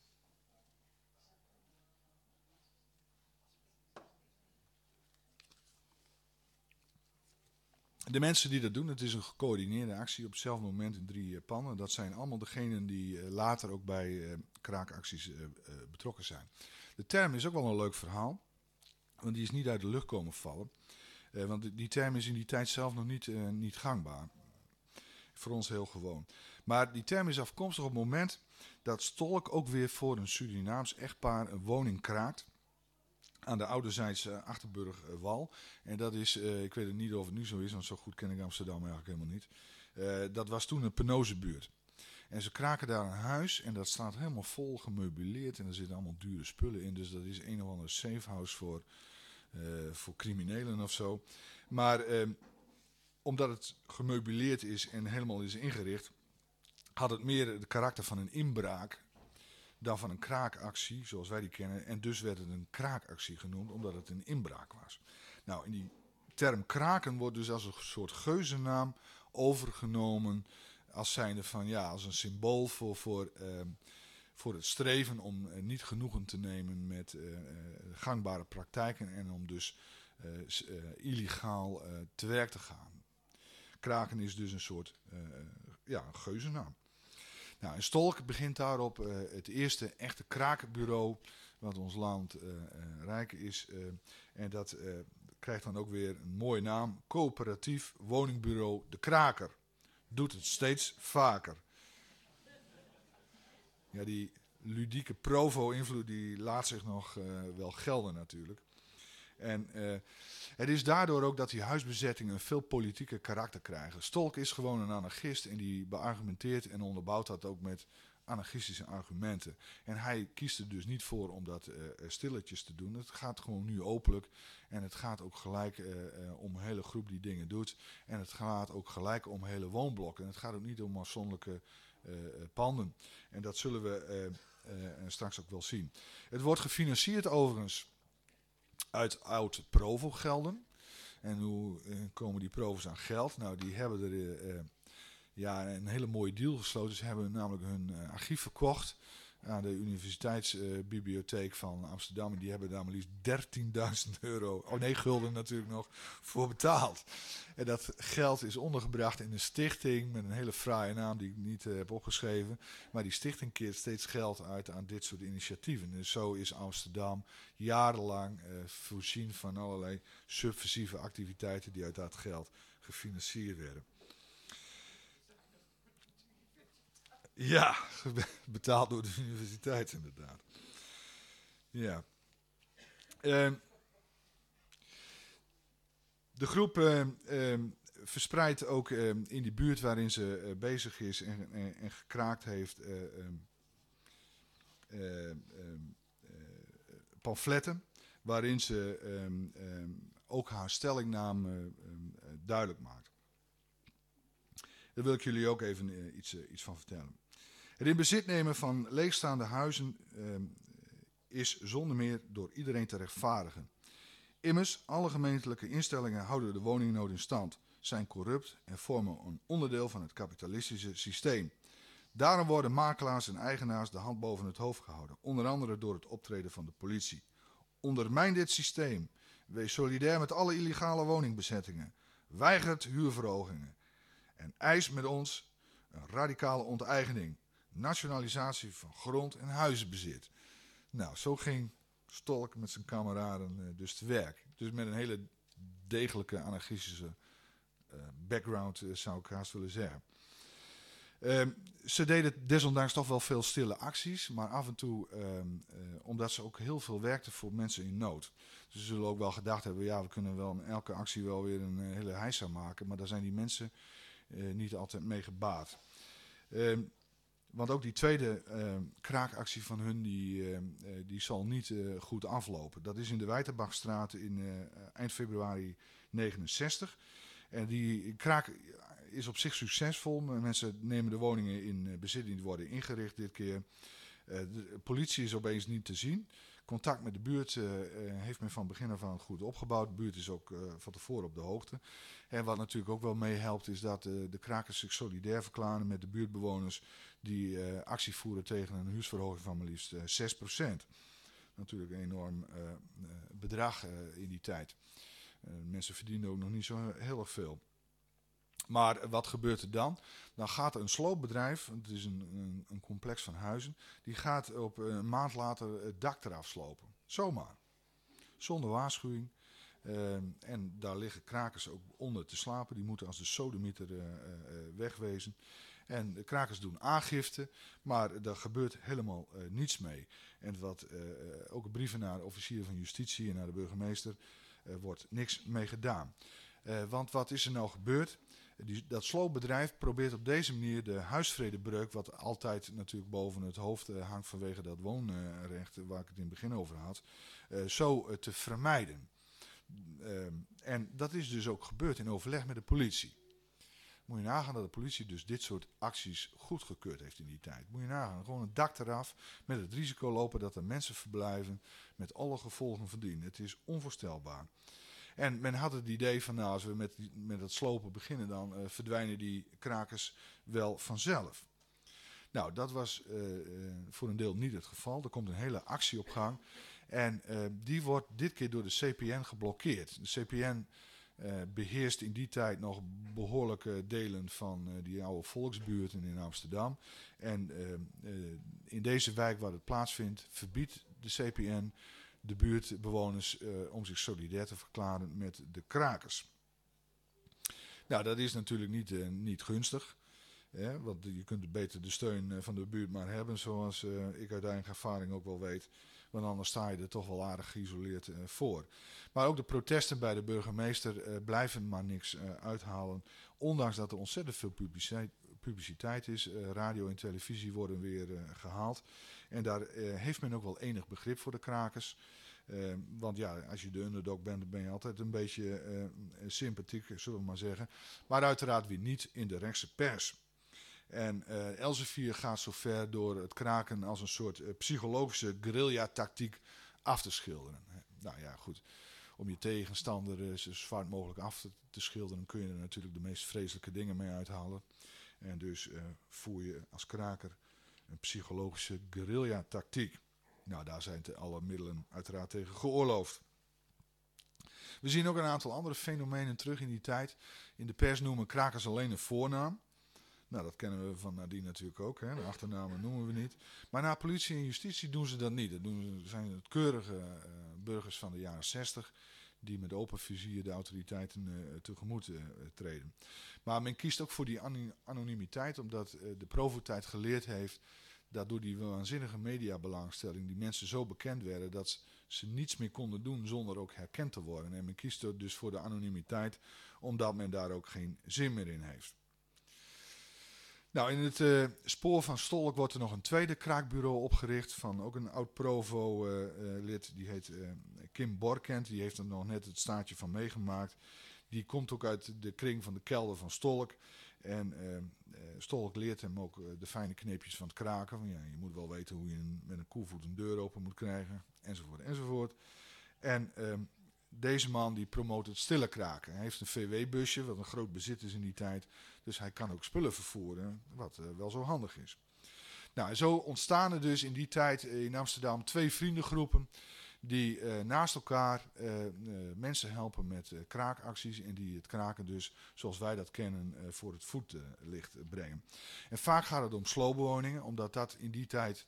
De mensen die dat doen, het is een gecoördineerde actie op hetzelfde moment in 3 pannen. Dat zijn allemaal degenen die later ook bij kraakacties betrokken zijn. De term is ook wel een leuk verhaal, want die is niet uit de lucht komen vallen. Want die term is in die tijd zelf nog niet gangbaar. Voor ons heel gewoon. Maar die term is afkomstig op het moment dat Stolk ook weer voor een Surinaams echtpaar een woning kraakt aan de ouderzijdse Achterburgwal. En dat is, ik weet het niet of het nu zo is, want zo goed ken ik Amsterdam eigenlijk helemaal niet. Dat was toen een Penozebuurt. En ze kraken daar een huis en dat staat helemaal vol gemeubileerd en er zitten allemaal dure spullen in. Dus dat is een of ander safehouse voor criminelen of zo. Maar omdat het gemeubileerd is en helemaal is ingericht, had het meer het karakter van een inbraak dan van een kraakactie, zoals wij die kennen. En dus werd het een kraakactie genoemd, omdat het een inbraak was. Nou, in die term kraken wordt dus als een soort geuzennaam overgenomen, als zijnde van, ja, als een symbool voor het streven om niet genoegen te nemen met gangbare praktijken en om dus illegaal te werk te gaan. Kraken is dus een soort geuzennaam. Nou, en Stolk begint daarop het eerste echte kraakbureau wat ons land rijk is. En dat krijgt dan ook weer een mooie naam. Coöperatief Woningbureau De Kraker. Doet het steeds vaker. Ja, die ludieke Provo-invloed die laat zich nog wel gelden natuurlijk. En het is daardoor ook dat die huisbezettingen een veel politieke karakter krijgen. Stolk is gewoon een anarchist en die beargumenteert en onderbouwt dat ook met anarchistische argumenten. En hij kiest er dus niet voor om dat stilletjes te doen. Het gaat gewoon nu openlijk. En het gaat ook gelijk om een hele groep die dingen doet. En het gaat ook gelijk om hele woonblokken. En het gaat ook niet om afzonderlijke panden. En dat zullen we straks ook wel zien. Het wordt gefinancierd overigens uit oud Provo-gelden. En hoe komen die Provo's aan geld? Nou, die hebben er een hele mooie deal gesloten. Ze hebben namelijk hun archief verkocht aan de Universiteitsbibliotheek van Amsterdam. En die hebben daar maar liefst gulden natuurlijk nog, voor betaald. En dat geld is ondergebracht in een stichting met een hele fraaie naam die ik niet heb opgeschreven. Maar die stichting keert steeds geld uit aan dit soort initiatieven. Dus zo is Amsterdam jarenlang voorzien van allerlei subversieve activiteiten die uit dat geld gefinancierd werden. Ja, betaald door de universiteit inderdaad. Ja. De groep verspreidt ook in die buurt waarin ze bezig is en gekraakt heeft pamfletten waarin ze ook haar stellingname duidelijk maakt. Daar wil ik jullie ook even iets van vertellen. Het in bezit nemen van leegstaande huizen is zonder meer door iedereen te rechtvaardigen. Immers, alle gemeentelijke instellingen houden de woningnood in stand, zijn corrupt en vormen een onderdeel van het kapitalistische systeem. Daarom worden makelaars en eigenaars de hand boven het hoofd gehouden, onder andere door het optreden van de politie. Ondermijn dit systeem. Wees solidair met alle illegale woningbezettingen. Weigert huurverhogingen. En eis met ons een radicale onteigening. Nationalisatie van grond en huizenbezit. Nou, zo ging Stolk met zijn kameraden dus te werk. Dus met een hele degelijke anarchistische background zou ik haast willen zeggen. Ze deden desondanks toch wel veel stille acties, maar af en toe, omdat ze ook heel veel werkten voor mensen in nood. Dus ze zullen ook wel gedacht hebben, ja, we kunnen wel in elke actie wel weer een hele heisa maken, maar daar zijn die mensen niet altijd mee gebaat. Want ook die tweede kraakactie van hun, die zal niet goed aflopen. Dat is in de Wijterbachstraat in eind februari 69. En die kraak is op zich succesvol. Mensen nemen de woningen in bezit die worden ingericht dit keer. De politie is opeens niet te zien. Contact met de buurt heeft men van begin af aan goed opgebouwd. De buurt is ook van tevoren op de hoogte. En wat natuurlijk ook wel meehelpt is dat de krakers zich solidair verklaren met de buurtbewoners die actie voeren tegen een huursverhoging van maar liefst 6%. Natuurlijk een enorm bedrag in die tijd. Mensen verdienen ook nog niet zo heel erg veel. Maar wat gebeurt er dan? Dan gaat een sloopbedrijf, het is een complex van huizen, die gaat op een maand later het dak eraf slopen. Zomaar. Zonder waarschuwing. En daar liggen krakers ook onder te slapen. Die moeten als de sodemieter wegwezen. En de krakers doen aangifte, maar daar gebeurt helemaal niets mee. En wat ook brieven naar de officier van justitie en naar de burgemeester wordt niks mee gedaan. Want wat is er nou gebeurd? Dat sloopbedrijf probeert op deze manier de huisvredebreuk, wat altijd natuurlijk boven het hoofd hangt vanwege dat woonrecht waar ik het in het begin over had, zo te vermijden. En dat is dus ook gebeurd in overleg met de politie. Moet je nagaan dat de politie dus dit soort acties goedgekeurd heeft in die tijd. Moet je nagaan, gewoon een dak eraf met het risico lopen dat er mensen verblijven met alle gevolgen van dien. Het is onvoorstelbaar. En men had het idee van, nou, als we met het slopen beginnen, dan verdwijnen die krakers wel vanzelf. Nou, dat was voor een deel niet het geval. Er komt een hele actie op gang. En die wordt dit keer door de CPN geblokkeerd. De CPN beheerst in die tijd nog behoorlijke delen van die oude volksbuurten in Amsterdam. En in deze wijk waar het plaatsvindt, verbiedt de CPN de buurtbewoners om zich solidair te verklaren met de krakers. Nou, dat is natuurlijk niet gunstig. Want je kunt beter de steun van de buurt maar hebben, zoals ik uit eigen ervaring ook wel weet. Want anders sta je er toch wel aardig geïsoleerd voor. Maar ook de protesten bij de burgemeester blijven maar niks uithalen. Ondanks dat er ontzettend veel publiciteit is. Radio en televisie worden weer gehaald. En daar heeft men ook wel enig begrip voor de krakers. Want ja, als je de underdog bent, dan ben je altijd een beetje sympathiek, zullen we maar zeggen. Maar uiteraard weer niet in de rechtse pers. En Elsevier gaat zo ver door het kraken als een soort psychologische guerrilla-tactiek af te schilderen. Nou ja, goed. Om je tegenstander zo zwart mogelijk af te schilderen, kun je er natuurlijk de meest vreselijke dingen mee uithalen. En dus voer je als kraker een psychologische guerrilla-tactiek. Nou, daar zijn alle middelen uiteraard tegen geoorloofd. We zien ook een aantal andere fenomenen terug in die tijd. In de pers noemen krakers alleen een voornaam. Nou, dat kennen we van Nadine natuurlijk ook. Hè? De achternamen noemen we niet. Maar naar politie en justitie doen ze dat niet. Dat zijn het keurige burgers van de jaren 60... die met open vizier de autoriteiten tegemoet treden. Maar men kiest ook voor die anonimiteit... omdat de Provo-tijd geleerd heeft... dat door die waanzinnige mediabelangstelling... die mensen zo bekend werden... dat ze niets meer konden doen zonder ook herkend te worden. En men kiest er dus voor de anonimiteit... omdat men daar ook geen zin meer in heeft. Nou, in het spoor van Stolk wordt er nog een tweede kraakbureau opgericht van ook een oud Provo-lid. Die heet Kim Borkent. Die heeft er nog net het staartje van meegemaakt. Die komt ook uit de kring van de kelder van Stolk. En Stolk leert hem ook de fijne kneepjes van het kraken. Ja, je moet wel weten hoe je met een koevoet een deur open moet krijgen. Enzovoort, enzovoort. En deze man die promoot het stille kraken. Hij heeft een VW-busje, wat een groot bezit is in die tijd. Dus hij kan ook spullen vervoeren, wat wel zo handig is. Nou, en zo ontstaan er dus in die tijd in Amsterdam 2 vriendengroepen... die naast elkaar mensen helpen met kraakacties... en die het kraken dus, zoals wij dat kennen, voor het voetlicht brengen. En vaak gaat het om sloopwoningen, omdat dat in die tijd...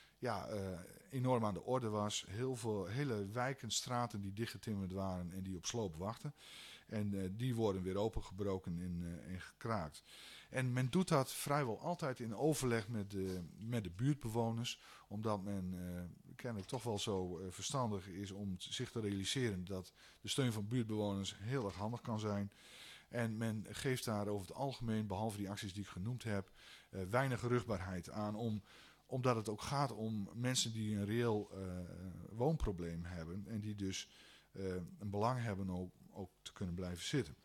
enorm aan de orde was. Heel veel hele wijken, straten die dichtgetimmerd waren en die op sloop wachten. En die worden weer opengebroken en gekraakt. En men doet dat vrijwel altijd in overleg met de buurtbewoners. Omdat men kennelijk toch wel zo verstandig is om zich te realiseren dat de steun van buurtbewoners heel erg handig kan zijn. En men geeft daar over het algemeen, behalve die acties die ik genoemd heb, weinig rugbaarheid aan omdat het ook gaat om mensen die een reëel woonprobleem hebben. En die dus een belang hebben om ook te kunnen blijven zitten.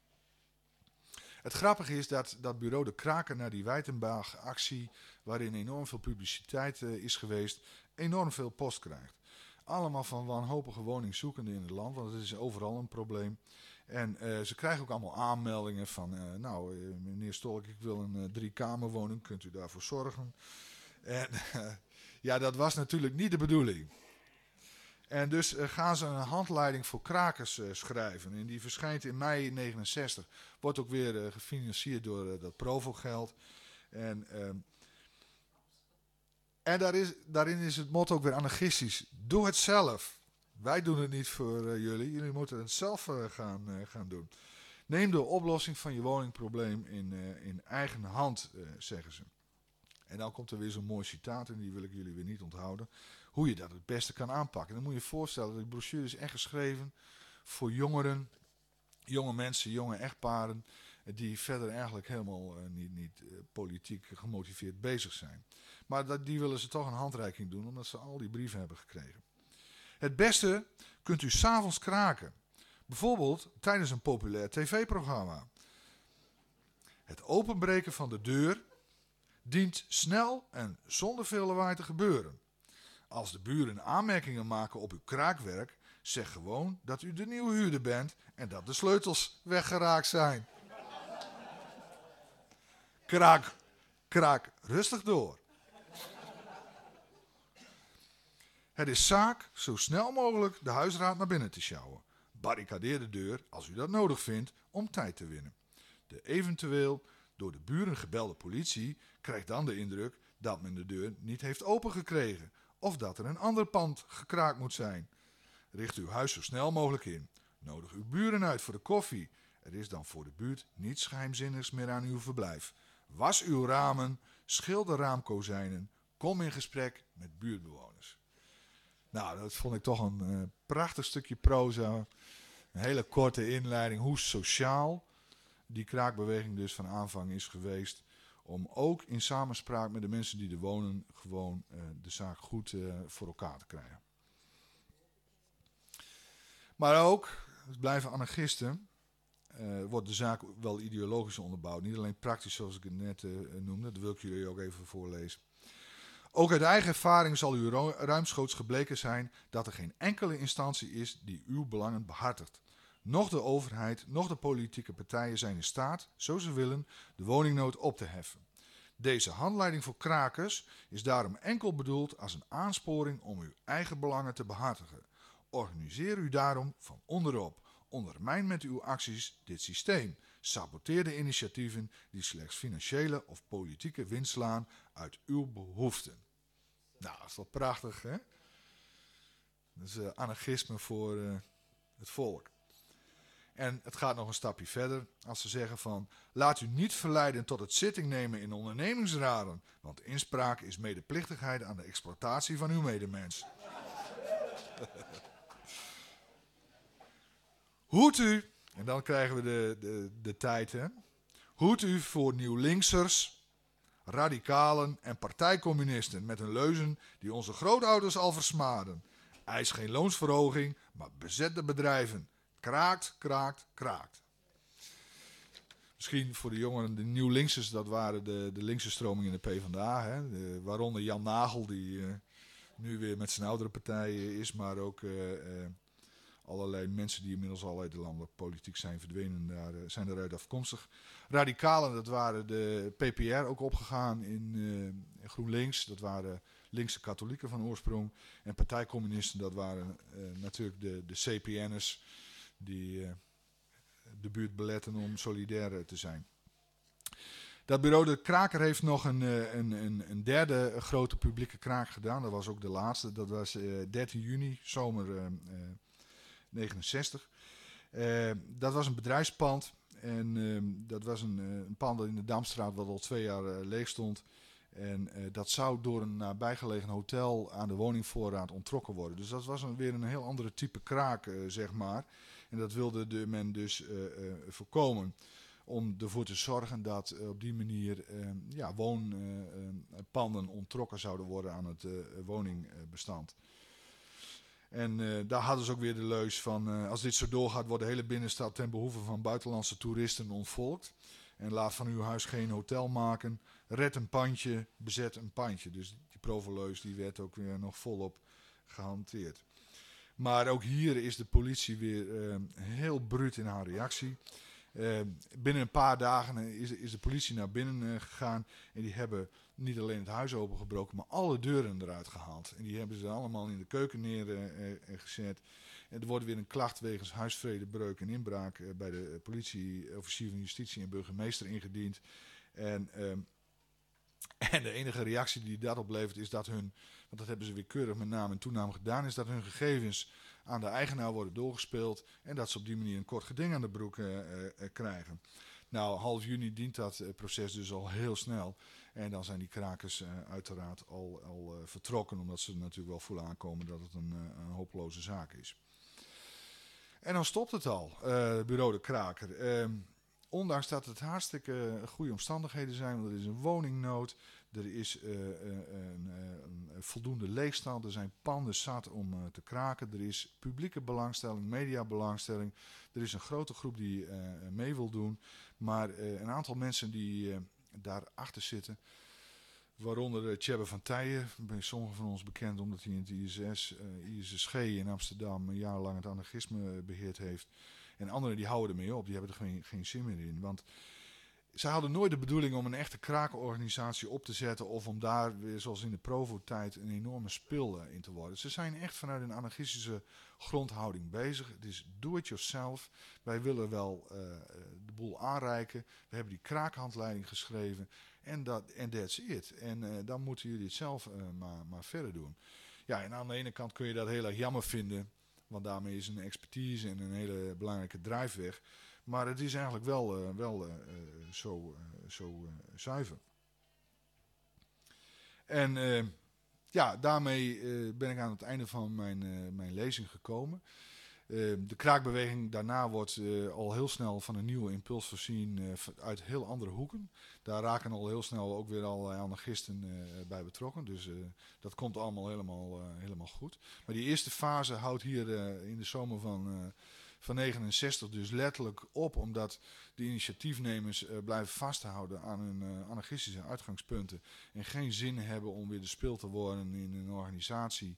Het grappige is dat bureau de Kraker na die Wijtenbach-actie, waarin enorm veel publiciteit is geweest, enorm veel post krijgt. Allemaal van wanhopige woningzoekenden in het land, want het is overal een probleem. En ze krijgen ook allemaal aanmeldingen van, meneer Stolk, ik wil een 3-kamerwoning, kunt u daarvoor zorgen? En ja, dat was natuurlijk niet de bedoeling. En dus gaan ze een handleiding voor krakers schrijven. En die verschijnt in mei 1969. Wordt ook weer gefinancierd door dat Provo-geld. En daarin is het motto ook weer anarchistisch. Doe het zelf. Wij doen het niet voor jullie. Jullie moeten het zelf gaan doen. Neem de oplossing van je woningprobleem in eigen hand, zeggen ze. En dan komt er weer zo'n mooi citaat, en die wil ik jullie weer niet onthouden. Hoe je dat het beste kan aanpakken. Dan moet je je voorstellen, dat die brochure is echt geschreven voor jongeren, jonge mensen, jonge echtparen, die verder eigenlijk helemaal niet politiek gemotiveerd bezig zijn. Maar die willen ze toch een handreiking doen, omdat ze al die brieven hebben gekregen. Het beste kunt u 's avonds kraken. Bijvoorbeeld tijdens een populair tv-programma. Het openbreken van de deur dient snel en zonder veel lawaai te gebeuren. Als de buren aanmerkingen maken op uw kraakwerk, zeg gewoon dat u de nieuwe huurder bent en dat de sleutels weggeraakt zijn. Kraak rustig door. Het is zaak zo snel mogelijk de huisraad naar binnen te sjouwen. Barricadeer de deur als u dat nodig vindt om tijd te winnen. De eventueel door de buren gebelde politie krijgt dan de indruk dat men de deur niet heeft opengekregen of dat er een ander pand gekraakt moet zijn. Richt uw huis zo snel mogelijk in. Nodig uw buren uit voor de koffie. Er is dan voor de buurt niets geheimzinnigs meer aan uw verblijf. Was uw ramen, schilder raamkozijnen, kom in gesprek met buurtbewoners. Nou, dat vond ik toch een prachtig stukje proza. Een hele korte inleiding hoe sociaal die kraakbeweging dus van aanvang is geweest. om ook in samenspraak met de mensen die er wonen gewoon de zaak goed voor elkaar te krijgen. Maar ook, het blijven anarchisten, wordt de zaak wel ideologisch onderbouwd. Niet alleen praktisch zoals ik het net noemde, dat wil ik jullie ook even voorlezen. Ook uit eigen ervaring zal u ruimschoots gebleken zijn dat er geen enkele instantie is die uw belangen behartigt. Noch de overheid, noch de politieke partijen zijn in staat, zo ze willen, de woningnood op te heffen. Deze handleiding voor krakers is daarom enkel bedoeld als een aansporing om uw eigen belangen te behartigen. Organiseer u daarom van onderop. Ondermijn met uw acties dit systeem. Saboteer de initiatieven die slechts financiële of politieke winst slaan uit uw behoeften. Nou, dat is wel prachtig, hè? Dat is anarchisme voor het volk. En het gaat nog een stapje verder als ze zeggen van: laat u niet verleiden tot het zitting nemen in ondernemingsraden, want inspraak is medeplichtigheid aan de exploitatie van uw medemens. Hoed u, en dan krijgen we de tijd, hè. Hoed u voor nieuw-linksers, radicalen en partijcommunisten met hun leuzen die onze grootouders al versmaden. Eis geen loonsverhoging, maar bezet de bedrijven. Kraakt, kraakt, kraakt. Misschien voor de jongeren, de nieuw-linksers, dat waren de linkse stroming in de PvdA. Hè. Waaronder Jan Nagel, die nu weer met zijn oudere partij is, maar ook allerlei mensen die inmiddels al uit de landelijke politiek zijn verdwenen, zijn eruit afkomstig. Radicalen, dat waren de PPR, ook opgegaan in GroenLinks. Dat waren linkse katholieken van oorsprong. En partijcommunisten, dat waren natuurlijk de CPN'ers die de buurt beletten om solidair te zijn. Dat bureau De Kraker heeft nog een derde grote publieke kraak gedaan. Dat was ook de laatste. Dat was 13 juni, zomer 69. Dat was een bedrijfspand. En dat was een pand in de Damstraat wat al 2 jaar leeg stond. En dat zou door een nabijgelegen hotel aan de woningvoorraad onttrokken worden. Dus dat was weer een heel andere type kraak, zeg maar. En dat wilde men dus voorkomen. Om ervoor te zorgen dat op die manier woonpanden onttrokken zouden worden aan het woningbestand. En daar hadden ze ook weer de leus van: als dit zo doorgaat, wordt de hele binnenstad ten behoeve van buitenlandse toeristen ontvolkt. En laat van uw huis geen hotel maken. Red een pandje, bezet een pandje. Dus die provoleus die werd ook weer nog volop gehanteerd. Maar ook hier is de politie weer heel bruut in haar reactie. Binnen een paar dagen is de politie naar binnen gegaan. En die hebben niet alleen het huis opengebroken, maar alle deuren eruit gehaald. En die hebben ze allemaal in de keuken neergezet. En er wordt weer een klacht wegens huisvredebreuk en inbraak bij de politie, officier van justitie en burgemeester ingediend. En de enige reactie die dat oplevert is dat hun, want dat hebben ze weer keurig met naam en toename gedaan, is dat hun gegevens aan de eigenaar worden doorgespeeld en dat ze op die manier een kort geding aan de broek krijgen. Nou, half juni dient dat proces dus al heel snel. En dan zijn die krakers uiteraard al vertrokken, omdat ze natuurlijk wel voelen aankomen dat het een hopeloze zaak is. En dan stopt het al, bureau De Kraker. Ondanks dat het hartstikke goede omstandigheden zijn, want er is een woningnood, er is een voldoende leegstand, er zijn panden zat om te kraken, er is publieke belangstelling, mediabelangstelling, er is een grote groep die mee wil doen, maar een aantal mensen die daarachter zitten, waaronder Tjebbe van Tijen, bij sommigen van ons bekend omdat hij in het ISSG in Amsterdam jarenlang het anarchisme beheerd heeft. En anderen die houden ermee op, die hebben er geen zin meer in. Want zij hadden nooit de bedoeling om een echte krakenorganisatie op te zetten of om daar weer zoals in de Provo-tijd een enorme spil in te worden. Ze zijn echt vanuit een anarchistische grondhouding bezig. Het is do it yourself. Wij willen wel de boel aanreiken. We hebben die kraakhandleiding geschreven en that's it. En dan moeten jullie het zelf maar verder doen. Ja, en aan de ene kant kun je dat heel erg jammer vinden, want daarmee is een expertise en een hele belangrijke drijfweg. Maar het is eigenlijk wel zo zuiver. En daarmee ben ik aan het einde van mijn lezing gekomen. De kraakbeweging daarna wordt al heel snel van een nieuwe impuls voorzien uit heel andere hoeken. Daar raken al heel snel ook weer allerlei anarchisten bij betrokken. Dus dat komt allemaal helemaal goed. Maar die eerste fase houdt hier in de zomer van 69 dus letterlijk op. Omdat de initiatiefnemers blijven vasthouden aan hun anarchistische uitgangspunten. En geen zin hebben om weer de spil te worden in een organisatie.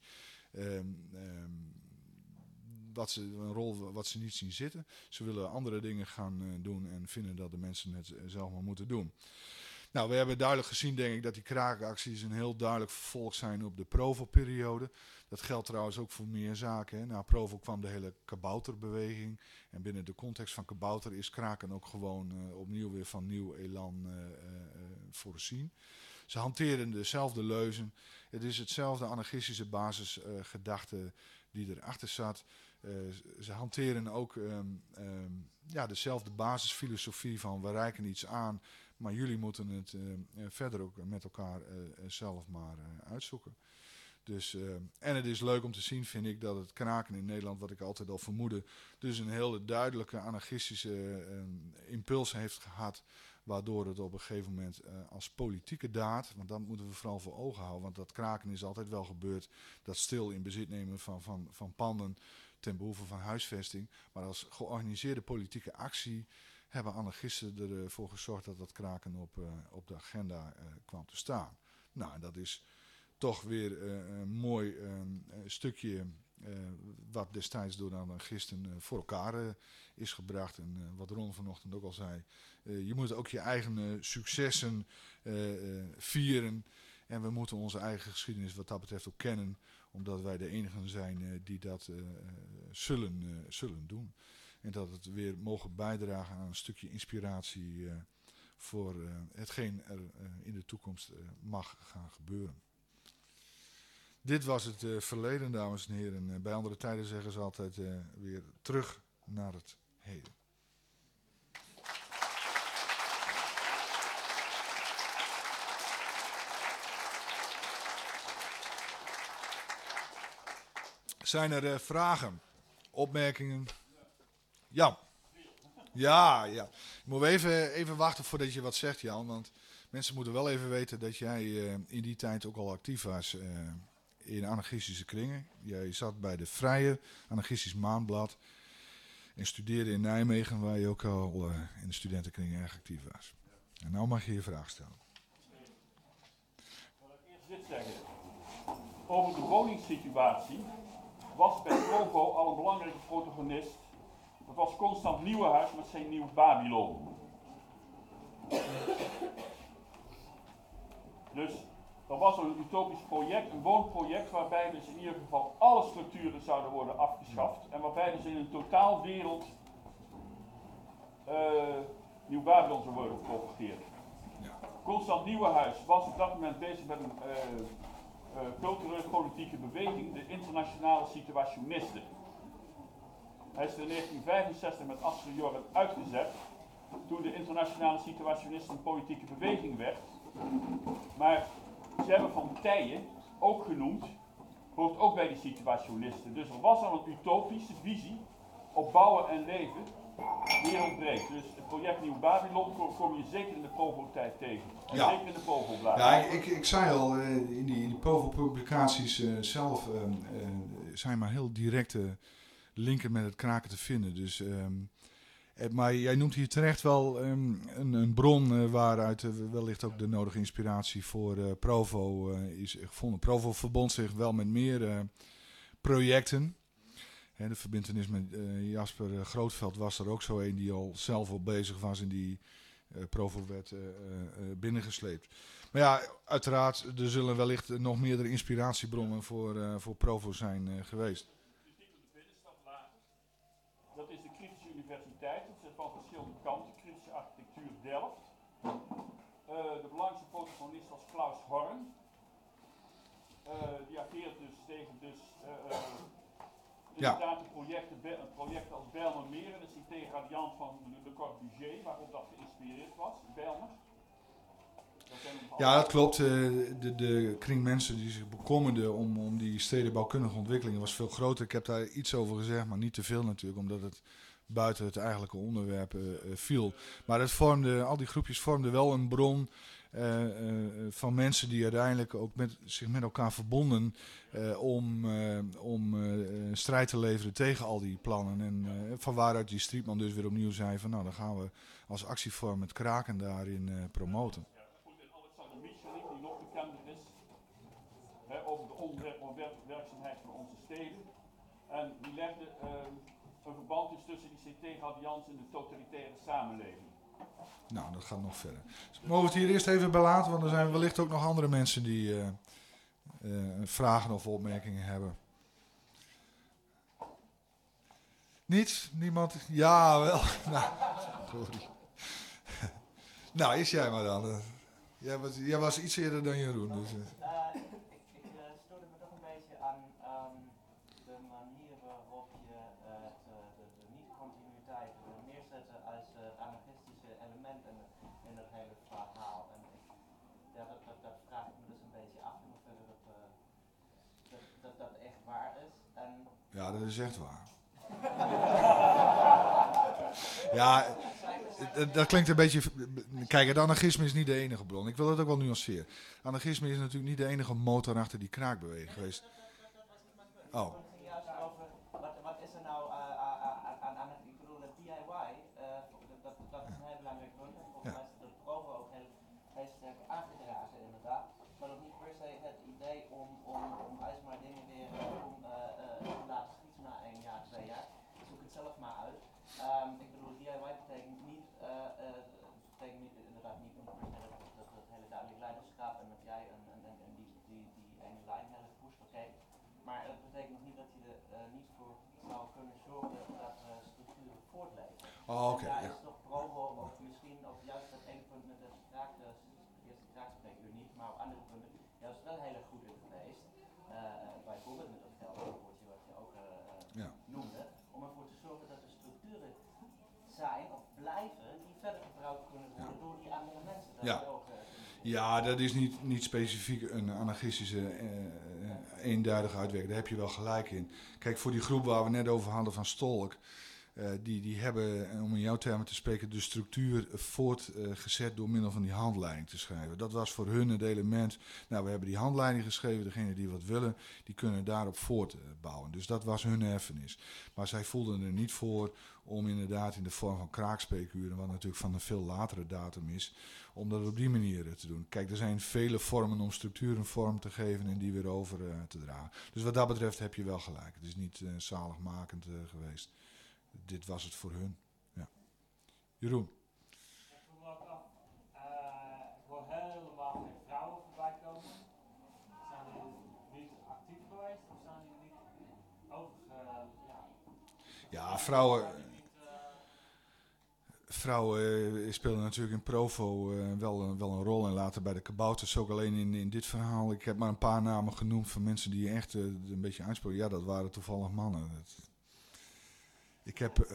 Een rol wat ze niet zien zitten. Ze willen andere dingen gaan doen en vinden dat de mensen het zelf maar moeten doen. Nou, we hebben duidelijk gezien, denk ik, dat die kraakacties een heel duidelijk vervolg zijn op de Provo-periode. Dat geldt trouwens ook voor meer zaken. Hè. Na Provo kwam de hele kabouterbeweging. En binnen de context van kabouter is kraken ook gewoon opnieuw weer van nieuw elan voorzien. Ze hanteren dezelfde leuzen. Het is hetzelfde anarchistische basisgedachte die erachter zat. Ze hanteren ook dezelfde basisfilosofie van we reiken iets aan, maar jullie moeten het verder ook met elkaar zelf maar uitzoeken. Dus, en het is leuk om te zien, vind ik, dat het kraken in Nederland, wat ik altijd al vermoedde, dus een hele duidelijke anarchistische impuls heeft gehad. Waardoor het op een gegeven moment als politieke daad, want dat moeten we vooral voor ogen houden, want dat kraken is altijd wel gebeurd, dat stil in bezit nemen van panden ten behoeve van huisvesting. Maar als georganiseerde politieke actie hebben anarchisten ervoor gezorgd dat dat kraken op de agenda kwam te staan. Nou, dat is toch weer een mooi stukje wat destijds door de anarchisten voor elkaar is gebracht. En wat Ron vanochtend ook al zei. Je moet ook je eigen successen vieren. En we moeten onze eigen geschiedenis wat dat betreft ook kennen. Omdat wij de enigen zijn die dat zullen doen. En dat het weer mogen bijdragen aan een stukje inspiratie voor hetgeen er in de toekomst mag gaan gebeuren. Dit was het verleden, dames en heren. Bij andere tijden zeggen ze altijd weer terug naar het heden. Zijn er vragen, opmerkingen? Ja. Ja. Je moet even wachten voordat je wat zegt, Jan. Want mensen moeten wel even weten dat jij in die tijd ook al actief was in anarchistische kringen. Jij zat bij de Vrije, anarchistisch maandblad. En studeerde in Nijmegen, waar je ook al in de studentenkringen erg actief was. En nou mag je je vraag stellen. Laat ik eerst dit zeggen. Over de woningssituatie was bij Provo al een belangrijke protagonist. Dat was Constant Nieuwenhuis met zijn Nieuw Babylon. Dus er was een utopisch project, een woonproject, waarbij dus in ieder geval alle structuren zouden worden afgeschaft. En waarbij dus in een totaalwereld Nieuw Babylon zou worden geprofiteerd. Constant Nieuwenhuis was op dat moment bezig met een culturele politieke beweging, de internationale situationisten. Hij is er in 1965 met Astrid Jorrit uitgezet, toen de internationale situationisten een politieke beweging werd. Maar ze hebben Van Tijen ook genoemd, hoort ook bij die situationisten. Dus er was al een utopische visie op bouwen en leven, wereldbreed. Dus het project Nieuw Babylon kom je zeker in de Provo-tijd tegen. En Ja. zeker in de Provo-bladen. Ja, ik zei al, in die Provo-publicaties zelf zijn maar heel directe linken met het kraken te vinden. Dus, maar jij noemt hier terecht wel een bron waaruit wellicht ook de nodige inspiratie voor Provo is gevonden. Provo verbond zich wel met meer projecten. De verbintenis met Jasper Grootveld was er ook zo een die al zelf al bezig was en die Provo werd binnengesleept. Maar ja, uiteraard, er zullen wellicht nog meerdere inspiratiebronnen voor Provo zijn geweest. Dat is de Kritische Universiteit, dat zit van verschillende kanten, kritische architectuur Delft. De belangrijkste protagonist was Klaus Horn. Die ageert dus tegen inderdaad een project als Bijlmermeer. Dat is die tegenradiant van Le Corbusier, waarop dat geïnspireerd was, Bijlmer. Dat Ja, dat klopt. De kring mensen die zich bekommerden om die stedenbouwkundige ontwikkelingen was veel groter. Ik heb daar iets over gezegd, maar niet te veel natuurlijk, omdat het buiten het eigenlijke onderwerp viel. Maar al die groepjes vormden wel een bron van mensen die uiteindelijk ook zich met elkaar verbonden om strijd te leveren tegen al die plannen. En van waaruit die Strietman dus weer opnieuw zei van nou, dan gaan we als actievorm het kraken daarin promoten. Alexander Michelin, die nog bekender is, over de onderwerpwerkzaamheid van onze steden. En die legde een verband is tussen die CT-radians en de totalitaire samenleving. Nou, dat gaat nog verder. Dus mogen we het hier eerst even bij laten, want er zijn wellicht ook nog andere mensen die vragen of opmerkingen hebben. Niets? Niemand? Ja, wel. Nou, sorry. Nou, is jij maar dan. Jij was iets eerder dan Jeroen. Dus, ik stoorde me toch een beetje aan de manier waarop je de niet-continuïteit wil neerzetten als anarchistische element in het hele verhaal. En dat vraag ik me dus een beetje af in hoeverre dat echt waar is. ja, dat is echt waar. Ja, dat klinkt een beetje... Kijk, het anarchisme is niet de enige bron. Ik wil het ook wel nuanceren. Anarchisme is natuurlijk niet de enige motor achter die kraakbeweging geweest. Oh. Wat is er nou aan anarchie? Ik bedoel, het DIY, dat is een heel belangrijk punt. Volgens mij is het Provo ook heel sterk aangedragen, inderdaad. Maar ook niet per se het idee om maar dingen weer te laten schieten na 1 jaar, 2 jaar. Zoek het zelf maar uit. Ik bedoel, DIY betekent inderdaad niet dat het hele duidelijk leiderschap en dat jij en die ene lijn heel erg pusht, oké. Maar het betekent nog niet dat je er niet voor zou kunnen zorgen dat structuren voortleven. Oh, oké. Daar is toch Provo, of misschien ook juist dat ene punt met de eerste kraakspreekuur niet, maar op andere punten juist wel heel erg goed in geweest. Bijvoorbeeld met dat geldwoordje wat je ook noemde, om ervoor te zorgen dat er structuren zijn of blijven die verder gebruikt kunnen worden door die andere mensen. Ja, dat is niet specifiek een anarchistische eenduidige uitwerking. Daar heb je wel gelijk in. Kijk, voor die groep waar we net over hadden van Stolk, die hebben, om in jouw termen te spreken, de structuur voortgezet door middel van die handleiding te schrijven. Dat was voor hun het element. Nou, we hebben die handleiding geschreven. Degene die wat willen, die kunnen daarop voortbouwen. Dus dat was hun erfenis. Maar zij voelden er niet voor om inderdaad in de vorm van kraakspreekuren, wat natuurlijk van een veel latere datum is, om dat op die manier te doen. Kijk, er zijn vele vormen om structuren vorm te geven en die weer over te dragen. Dus wat dat betreft heb je wel gelijk. Het is niet zaligmakend geweest. Dit was het voor hun. Ja. Jeroen. Ik vroeg me ook af, ik hoor helemaal geen vrouwen voorbij komen. Zijn die niet actief geweest of zijn die niet overge... Ja, vrouwen speelden natuurlijk in Provo wel een rol en later bij de kabouters ook. Alleen in dit verhaal, ik heb maar een paar namen genoemd van mensen die echt een beetje aanspreken. Ja, dat waren toevallig mannen. Ik heb...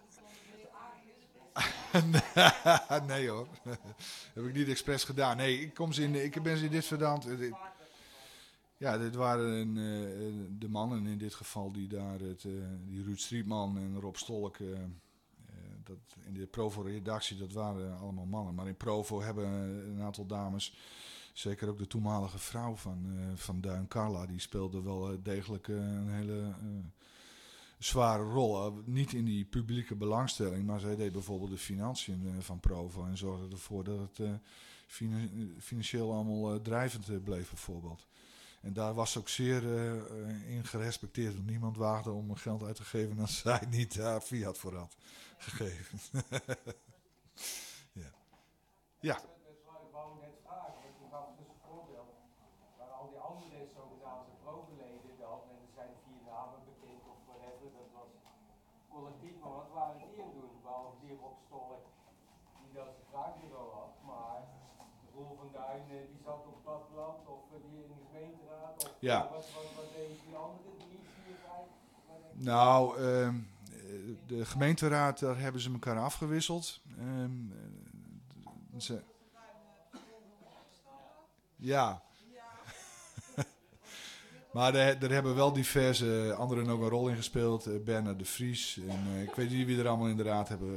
nee hoor, heb ik niet expres gedaan. Nee, ik ben ze in dit verband... Ja, dit waren de mannen in dit geval die daar, die Ruud Strietman en Rob Stolk, in de Provo-redactie, dat waren allemaal mannen. Maar in Provo hebben een aantal dames, zeker ook de toenmalige vrouw van Duin, Carla, die speelde wel degelijk een hele zware rol. Niet in die publieke belangstelling, maar zij deed bijvoorbeeld de financiën van Provo en zorgde ervoor dat het financieel allemaal drijvend bleef bijvoorbeeld. En daar was ook zeer in gerespecteerd. Want niemand waagde om geld uit te geven als zij niet daar fiat voor had gegeven. Ja. Ja. Dat wou ik net vragen, want je gaf dus een voorbeeld. Waar al die andere zogenaamde progeleden dan, en er zijn 4 namen bekend of whatever, dat was collectief. Maar wat waren die aan doen? Behalve die Rob Stolk, die dat zijn kraakbureau had. Maar Roel van Duin, die zat op het platteland of die in de gemeenteraad. Of Ja. Wat deed die andere, die 4, 5? Nou, de gemeenteraad, daar hebben ze elkaar afgewisseld. Ja. Maar er hebben wel diverse anderen ook een rol in gespeeld. Bernard de Vries. En ik weet niet wie er allemaal in de raad hebben,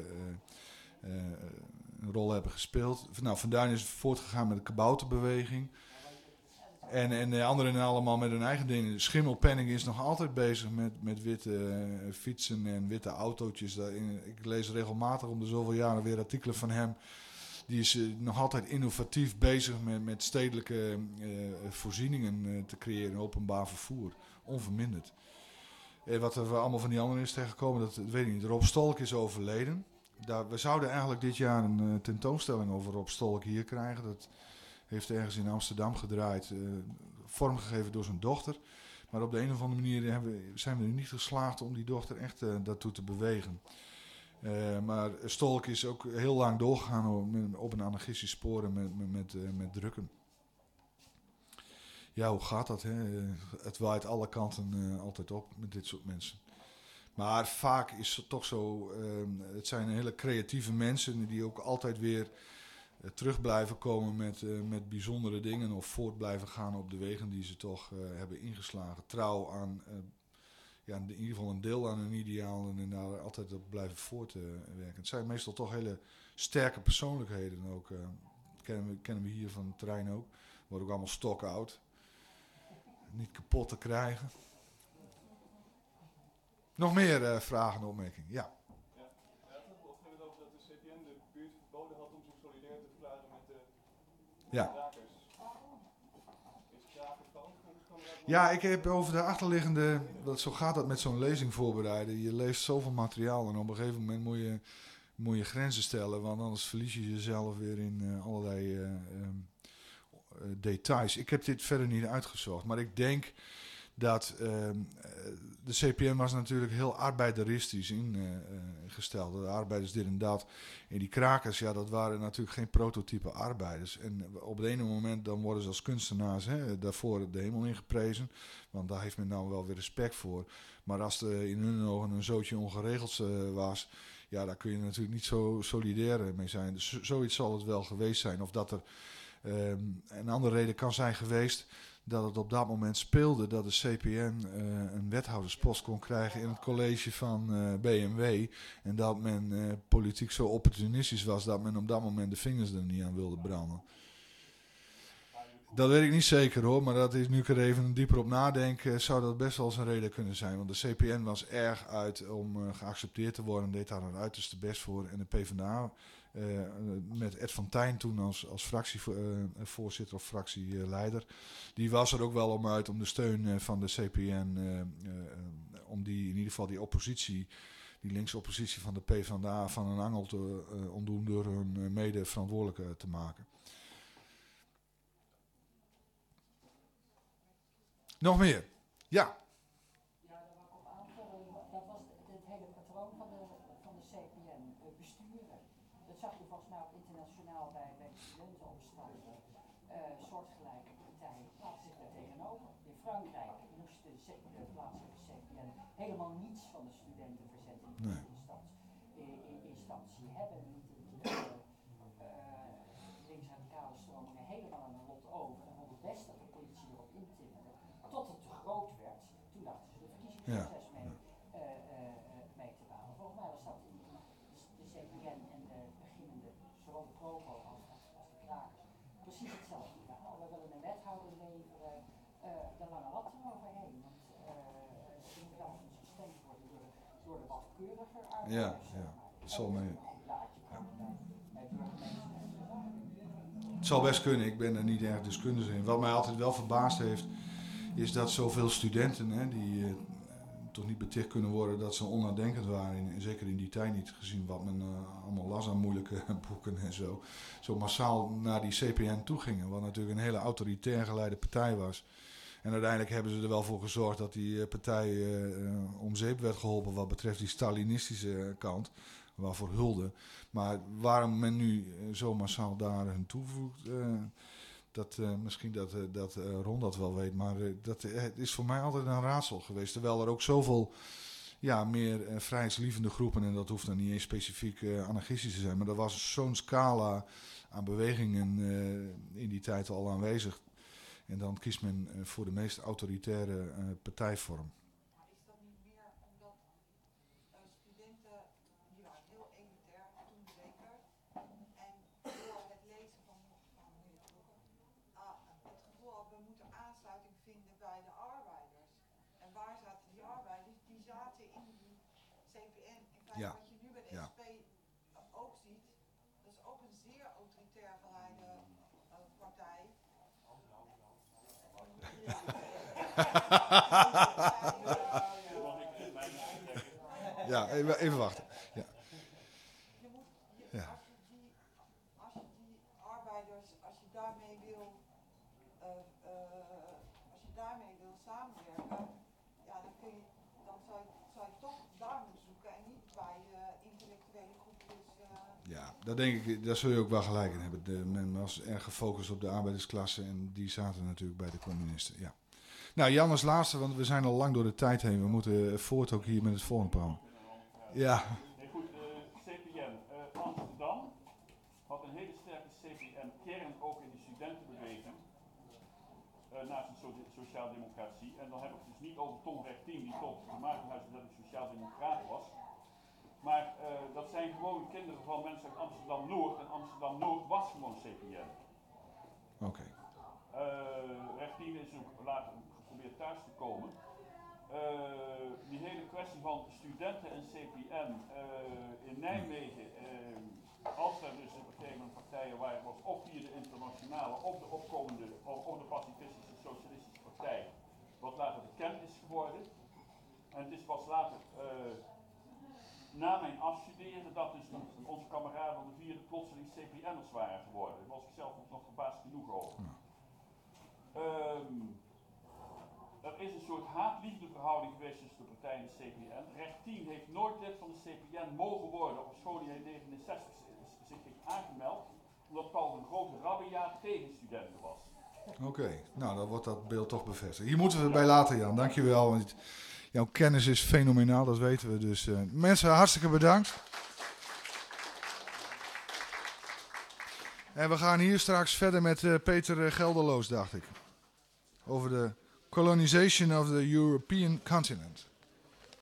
een rol hebben gespeeld. Nou, Van Duin is voortgegaan met de kabouterbeweging. En de anderen allemaal met hun eigen dingen. Schimmelpenning is nog altijd bezig met witte fietsen en witte autootjes. Ik lees regelmatig om de zoveel jaren weer artikelen van hem. Die is nog altijd innovatief bezig met stedelijke voorzieningen te creëren, openbaar vervoer. Onverminderd. Wat er allemaal van die anderen is tegengekomen, dat weet ik niet. Rob Stolk is overleden. We zouden eigenlijk dit jaar een tentoonstelling over Rob Stolk hier krijgen. Dat heeft ergens in Amsterdam gedraaid, vormgegeven door zijn dochter. Maar op de een of andere manier zijn we er niet geslaagd om die dochter echt daartoe te bewegen. Maar Stolk is ook heel lang doorgegaan op een anarchistisch spoor met drukken. Ja, hoe gaat dat? Hè? Het waait alle kanten altijd op met dit soort mensen. Maar vaak is het toch zo, het zijn hele creatieve mensen die ook altijd weer terug blijven komen met bijzondere dingen of voort blijven gaan op de wegen die ze toch hebben ingeslagen. Trouw aan, in ieder geval een deel aan hun ideaal en daar altijd op blijven voortwerken. Het zijn meestal toch hele sterke persoonlijkheden ook. Kennen we hier van het terrein ook. Worden ook allemaal stokoud. Niet kapot te krijgen. Nog meer vragen en opmerkingen? Ja. Of hebben we het over dat de CPN de buurt verboden had om zich solidair te verklaren met de Ja. krakers? Is kraken van? Ja, ik heb over de achterliggende, zo gaat dat met zo'n lezing voorbereiden. Je leest zoveel materiaal en op een gegeven moment moet je grenzen stellen, want anders verlies je jezelf weer in allerlei details. Ik heb dit verder niet uitgezocht, maar ik denk dat de CPN was natuurlijk heel arbeideristisch ingesteld. De arbeiders dit en dat. En die krakers, ja, dat waren natuurlijk geen prototype arbeiders. En op het ene moment dan worden ze als kunstenaars daarvoor de hemel ingeprezen. Want daar heeft men nou wel weer respect voor. Maar als er in hun ogen een zootje ongeregeld was, ja, daar kun je natuurlijk niet zo solidair mee zijn. Dus zoiets zal het wel geweest zijn. Of dat er een andere reden kan zijn geweest dat het op dat moment speelde dat de CPN een wethouderspost kon krijgen in het college van BMW. En dat men politiek zo opportunistisch was dat men op dat moment de vingers er niet aan wilde branden. Dat weet ik niet zeker hoor, maar dat is, nu ik er even dieper op nadenk, zou dat best wel eens een reden kunnen zijn. Want de CPN was erg uit om geaccepteerd te worden, deed daar een uiterste best voor. En de PvdA, met Ed van Tijn toen als fractievoorzitter of fractieleider, die was er ook wel om uit om de steun van de CPN, om die in ieder geval die oppositie, die linkse oppositie van de PvdA van een angel te ontdoen door hun mede verantwoordelijk te maken. Nog meer? Ja. Ja, daar wou ik op aanvullen. Dat was het hele patroon van de CPN. Besturen. Dat zag je volgens mij ook internationaal bij de studentenopstanden. Soortgelijke partijen plaatsen zich daar tegenover. In Frankrijk moest de plaatselijke CPN helemaal niets van de studenten verzetten in de instantie. Hebben niet linksradicale stromingen helemaal aan een lot over. En vonden best dat de politie erop intimmerde. Tot het te groot werd, toen dachten ze de verkiezingsproces mee te bouwen. Volgens mij was dat de CPN en de beginnende, zowel de Provo als de krakers, precies hetzelfde verhaal. We willen een wethouder leveren, daar lange lat eroverheen. Want er moet wel eens gestemd worden door de wat keuriger arbeiders. Ja. Dat zal mee. Het Ja. zal best kunnen, ik ben er niet erg deskundig in. Wat mij altijd wel verbaasd heeft, is dat zoveel studenten die toch niet beticht kunnen worden dat ze onnadenkend waren. En zeker in die tijd niet, gezien wat men allemaal las aan moeilijke boeken en zo massaal naar die CPN toe gingen. Wat natuurlijk een hele autoritair geleide partij was. En uiteindelijk hebben ze er wel voor gezorgd dat die partij om zeep werd geholpen wat betreft die Stalinistische kant. Waarvoor hulde. Maar waarom men nu zo massaal daar hun toevoegt, misschien dat Ron dat wel weet. Maar het is voor mij altijd een raadsel geweest. Terwijl er ook zoveel meer vrijheidslievende groepen, en dat hoeft dan niet eens specifiek anarchistisch te zijn. Maar er was zo'n scala aan bewegingen in die tijd al aanwezig. En dan kiest men voor de meest autoritaire partijvorm. Maar is dat niet meer omdat studenten, die waren heel elitair toen zeker, en door het lezen van meneer Klokken, het gevoel had, we moeten aansluiting vinden bij de arbeiders. En waar zaten die arbeiders? Die zaten in die CPN. In feite Ja. wat je nu bij de Ja. SP ook ziet, dat is ook een zeer autoritair geleide partij. Ja, even wachten. Ja. Je moet, Ja. als je die arbeiders, als je daarmee wil samenwerken, ja, dan zou je toch daar moeten zoeken en niet bij intellectuele groepjes. Ja, dat denk ik, daar zul je ook wel gelijk in hebben. Men was erg gefocust op de arbeidersklasse en die zaten natuurlijk bij de communisten. Ja. Nou, Jan als laatste, want we zijn al lang door de tijd heen. We moeten voort ook hier met het volgende programma. Ja. Nee, goed, CPN Amsterdam had een hele sterke CPN-kern ook in de studentenbeweging. Naast de sociaaldemocratie. En dan heb ik het dus niet over Tom Rechtien, die tot de Maartenhuis dat hij sociaaldemocraat was. Maar dat zijn gewoon kinderen van mensen uit Amsterdam-Noord. En Amsterdam-Noord was gewoon CPN. Oké. Rechtien is ook later geprobeerd thuis te komen. Die hele kwestie van studenten en CPN in Nijmegen, als er dus op een gegeven moment partijen waren, was of via de internationale of de opkomende, of de pacifistische socialistische partij, wat later bekend is geworden. En het is pas later, na mijn afstuderen, dat dus onze kameraden van de vierde plotseling CPN'ers waren geworden. Daar was ik zelf nog verbaasd genoeg over. Er is een soort haat-liefde verhouding geweest tussen de partij en de CPN. Rechtien heeft nooit lid van de CPN mogen worden, ofschoon hij in 1969 zich heeft aangemeld, omdat Paul een grote rabbia tegen studenten was. Oké, nou dan wordt dat beeld toch bevestigd. Hier moeten we het bij laten, Jan. Dankjewel. Want jouw kennis is fenomenaal, dat weten we. Dus mensen, hartstikke bedankt. En we gaan hier straks verder met Peter Gelderloos, dacht ik. Over de colonization of the European continent.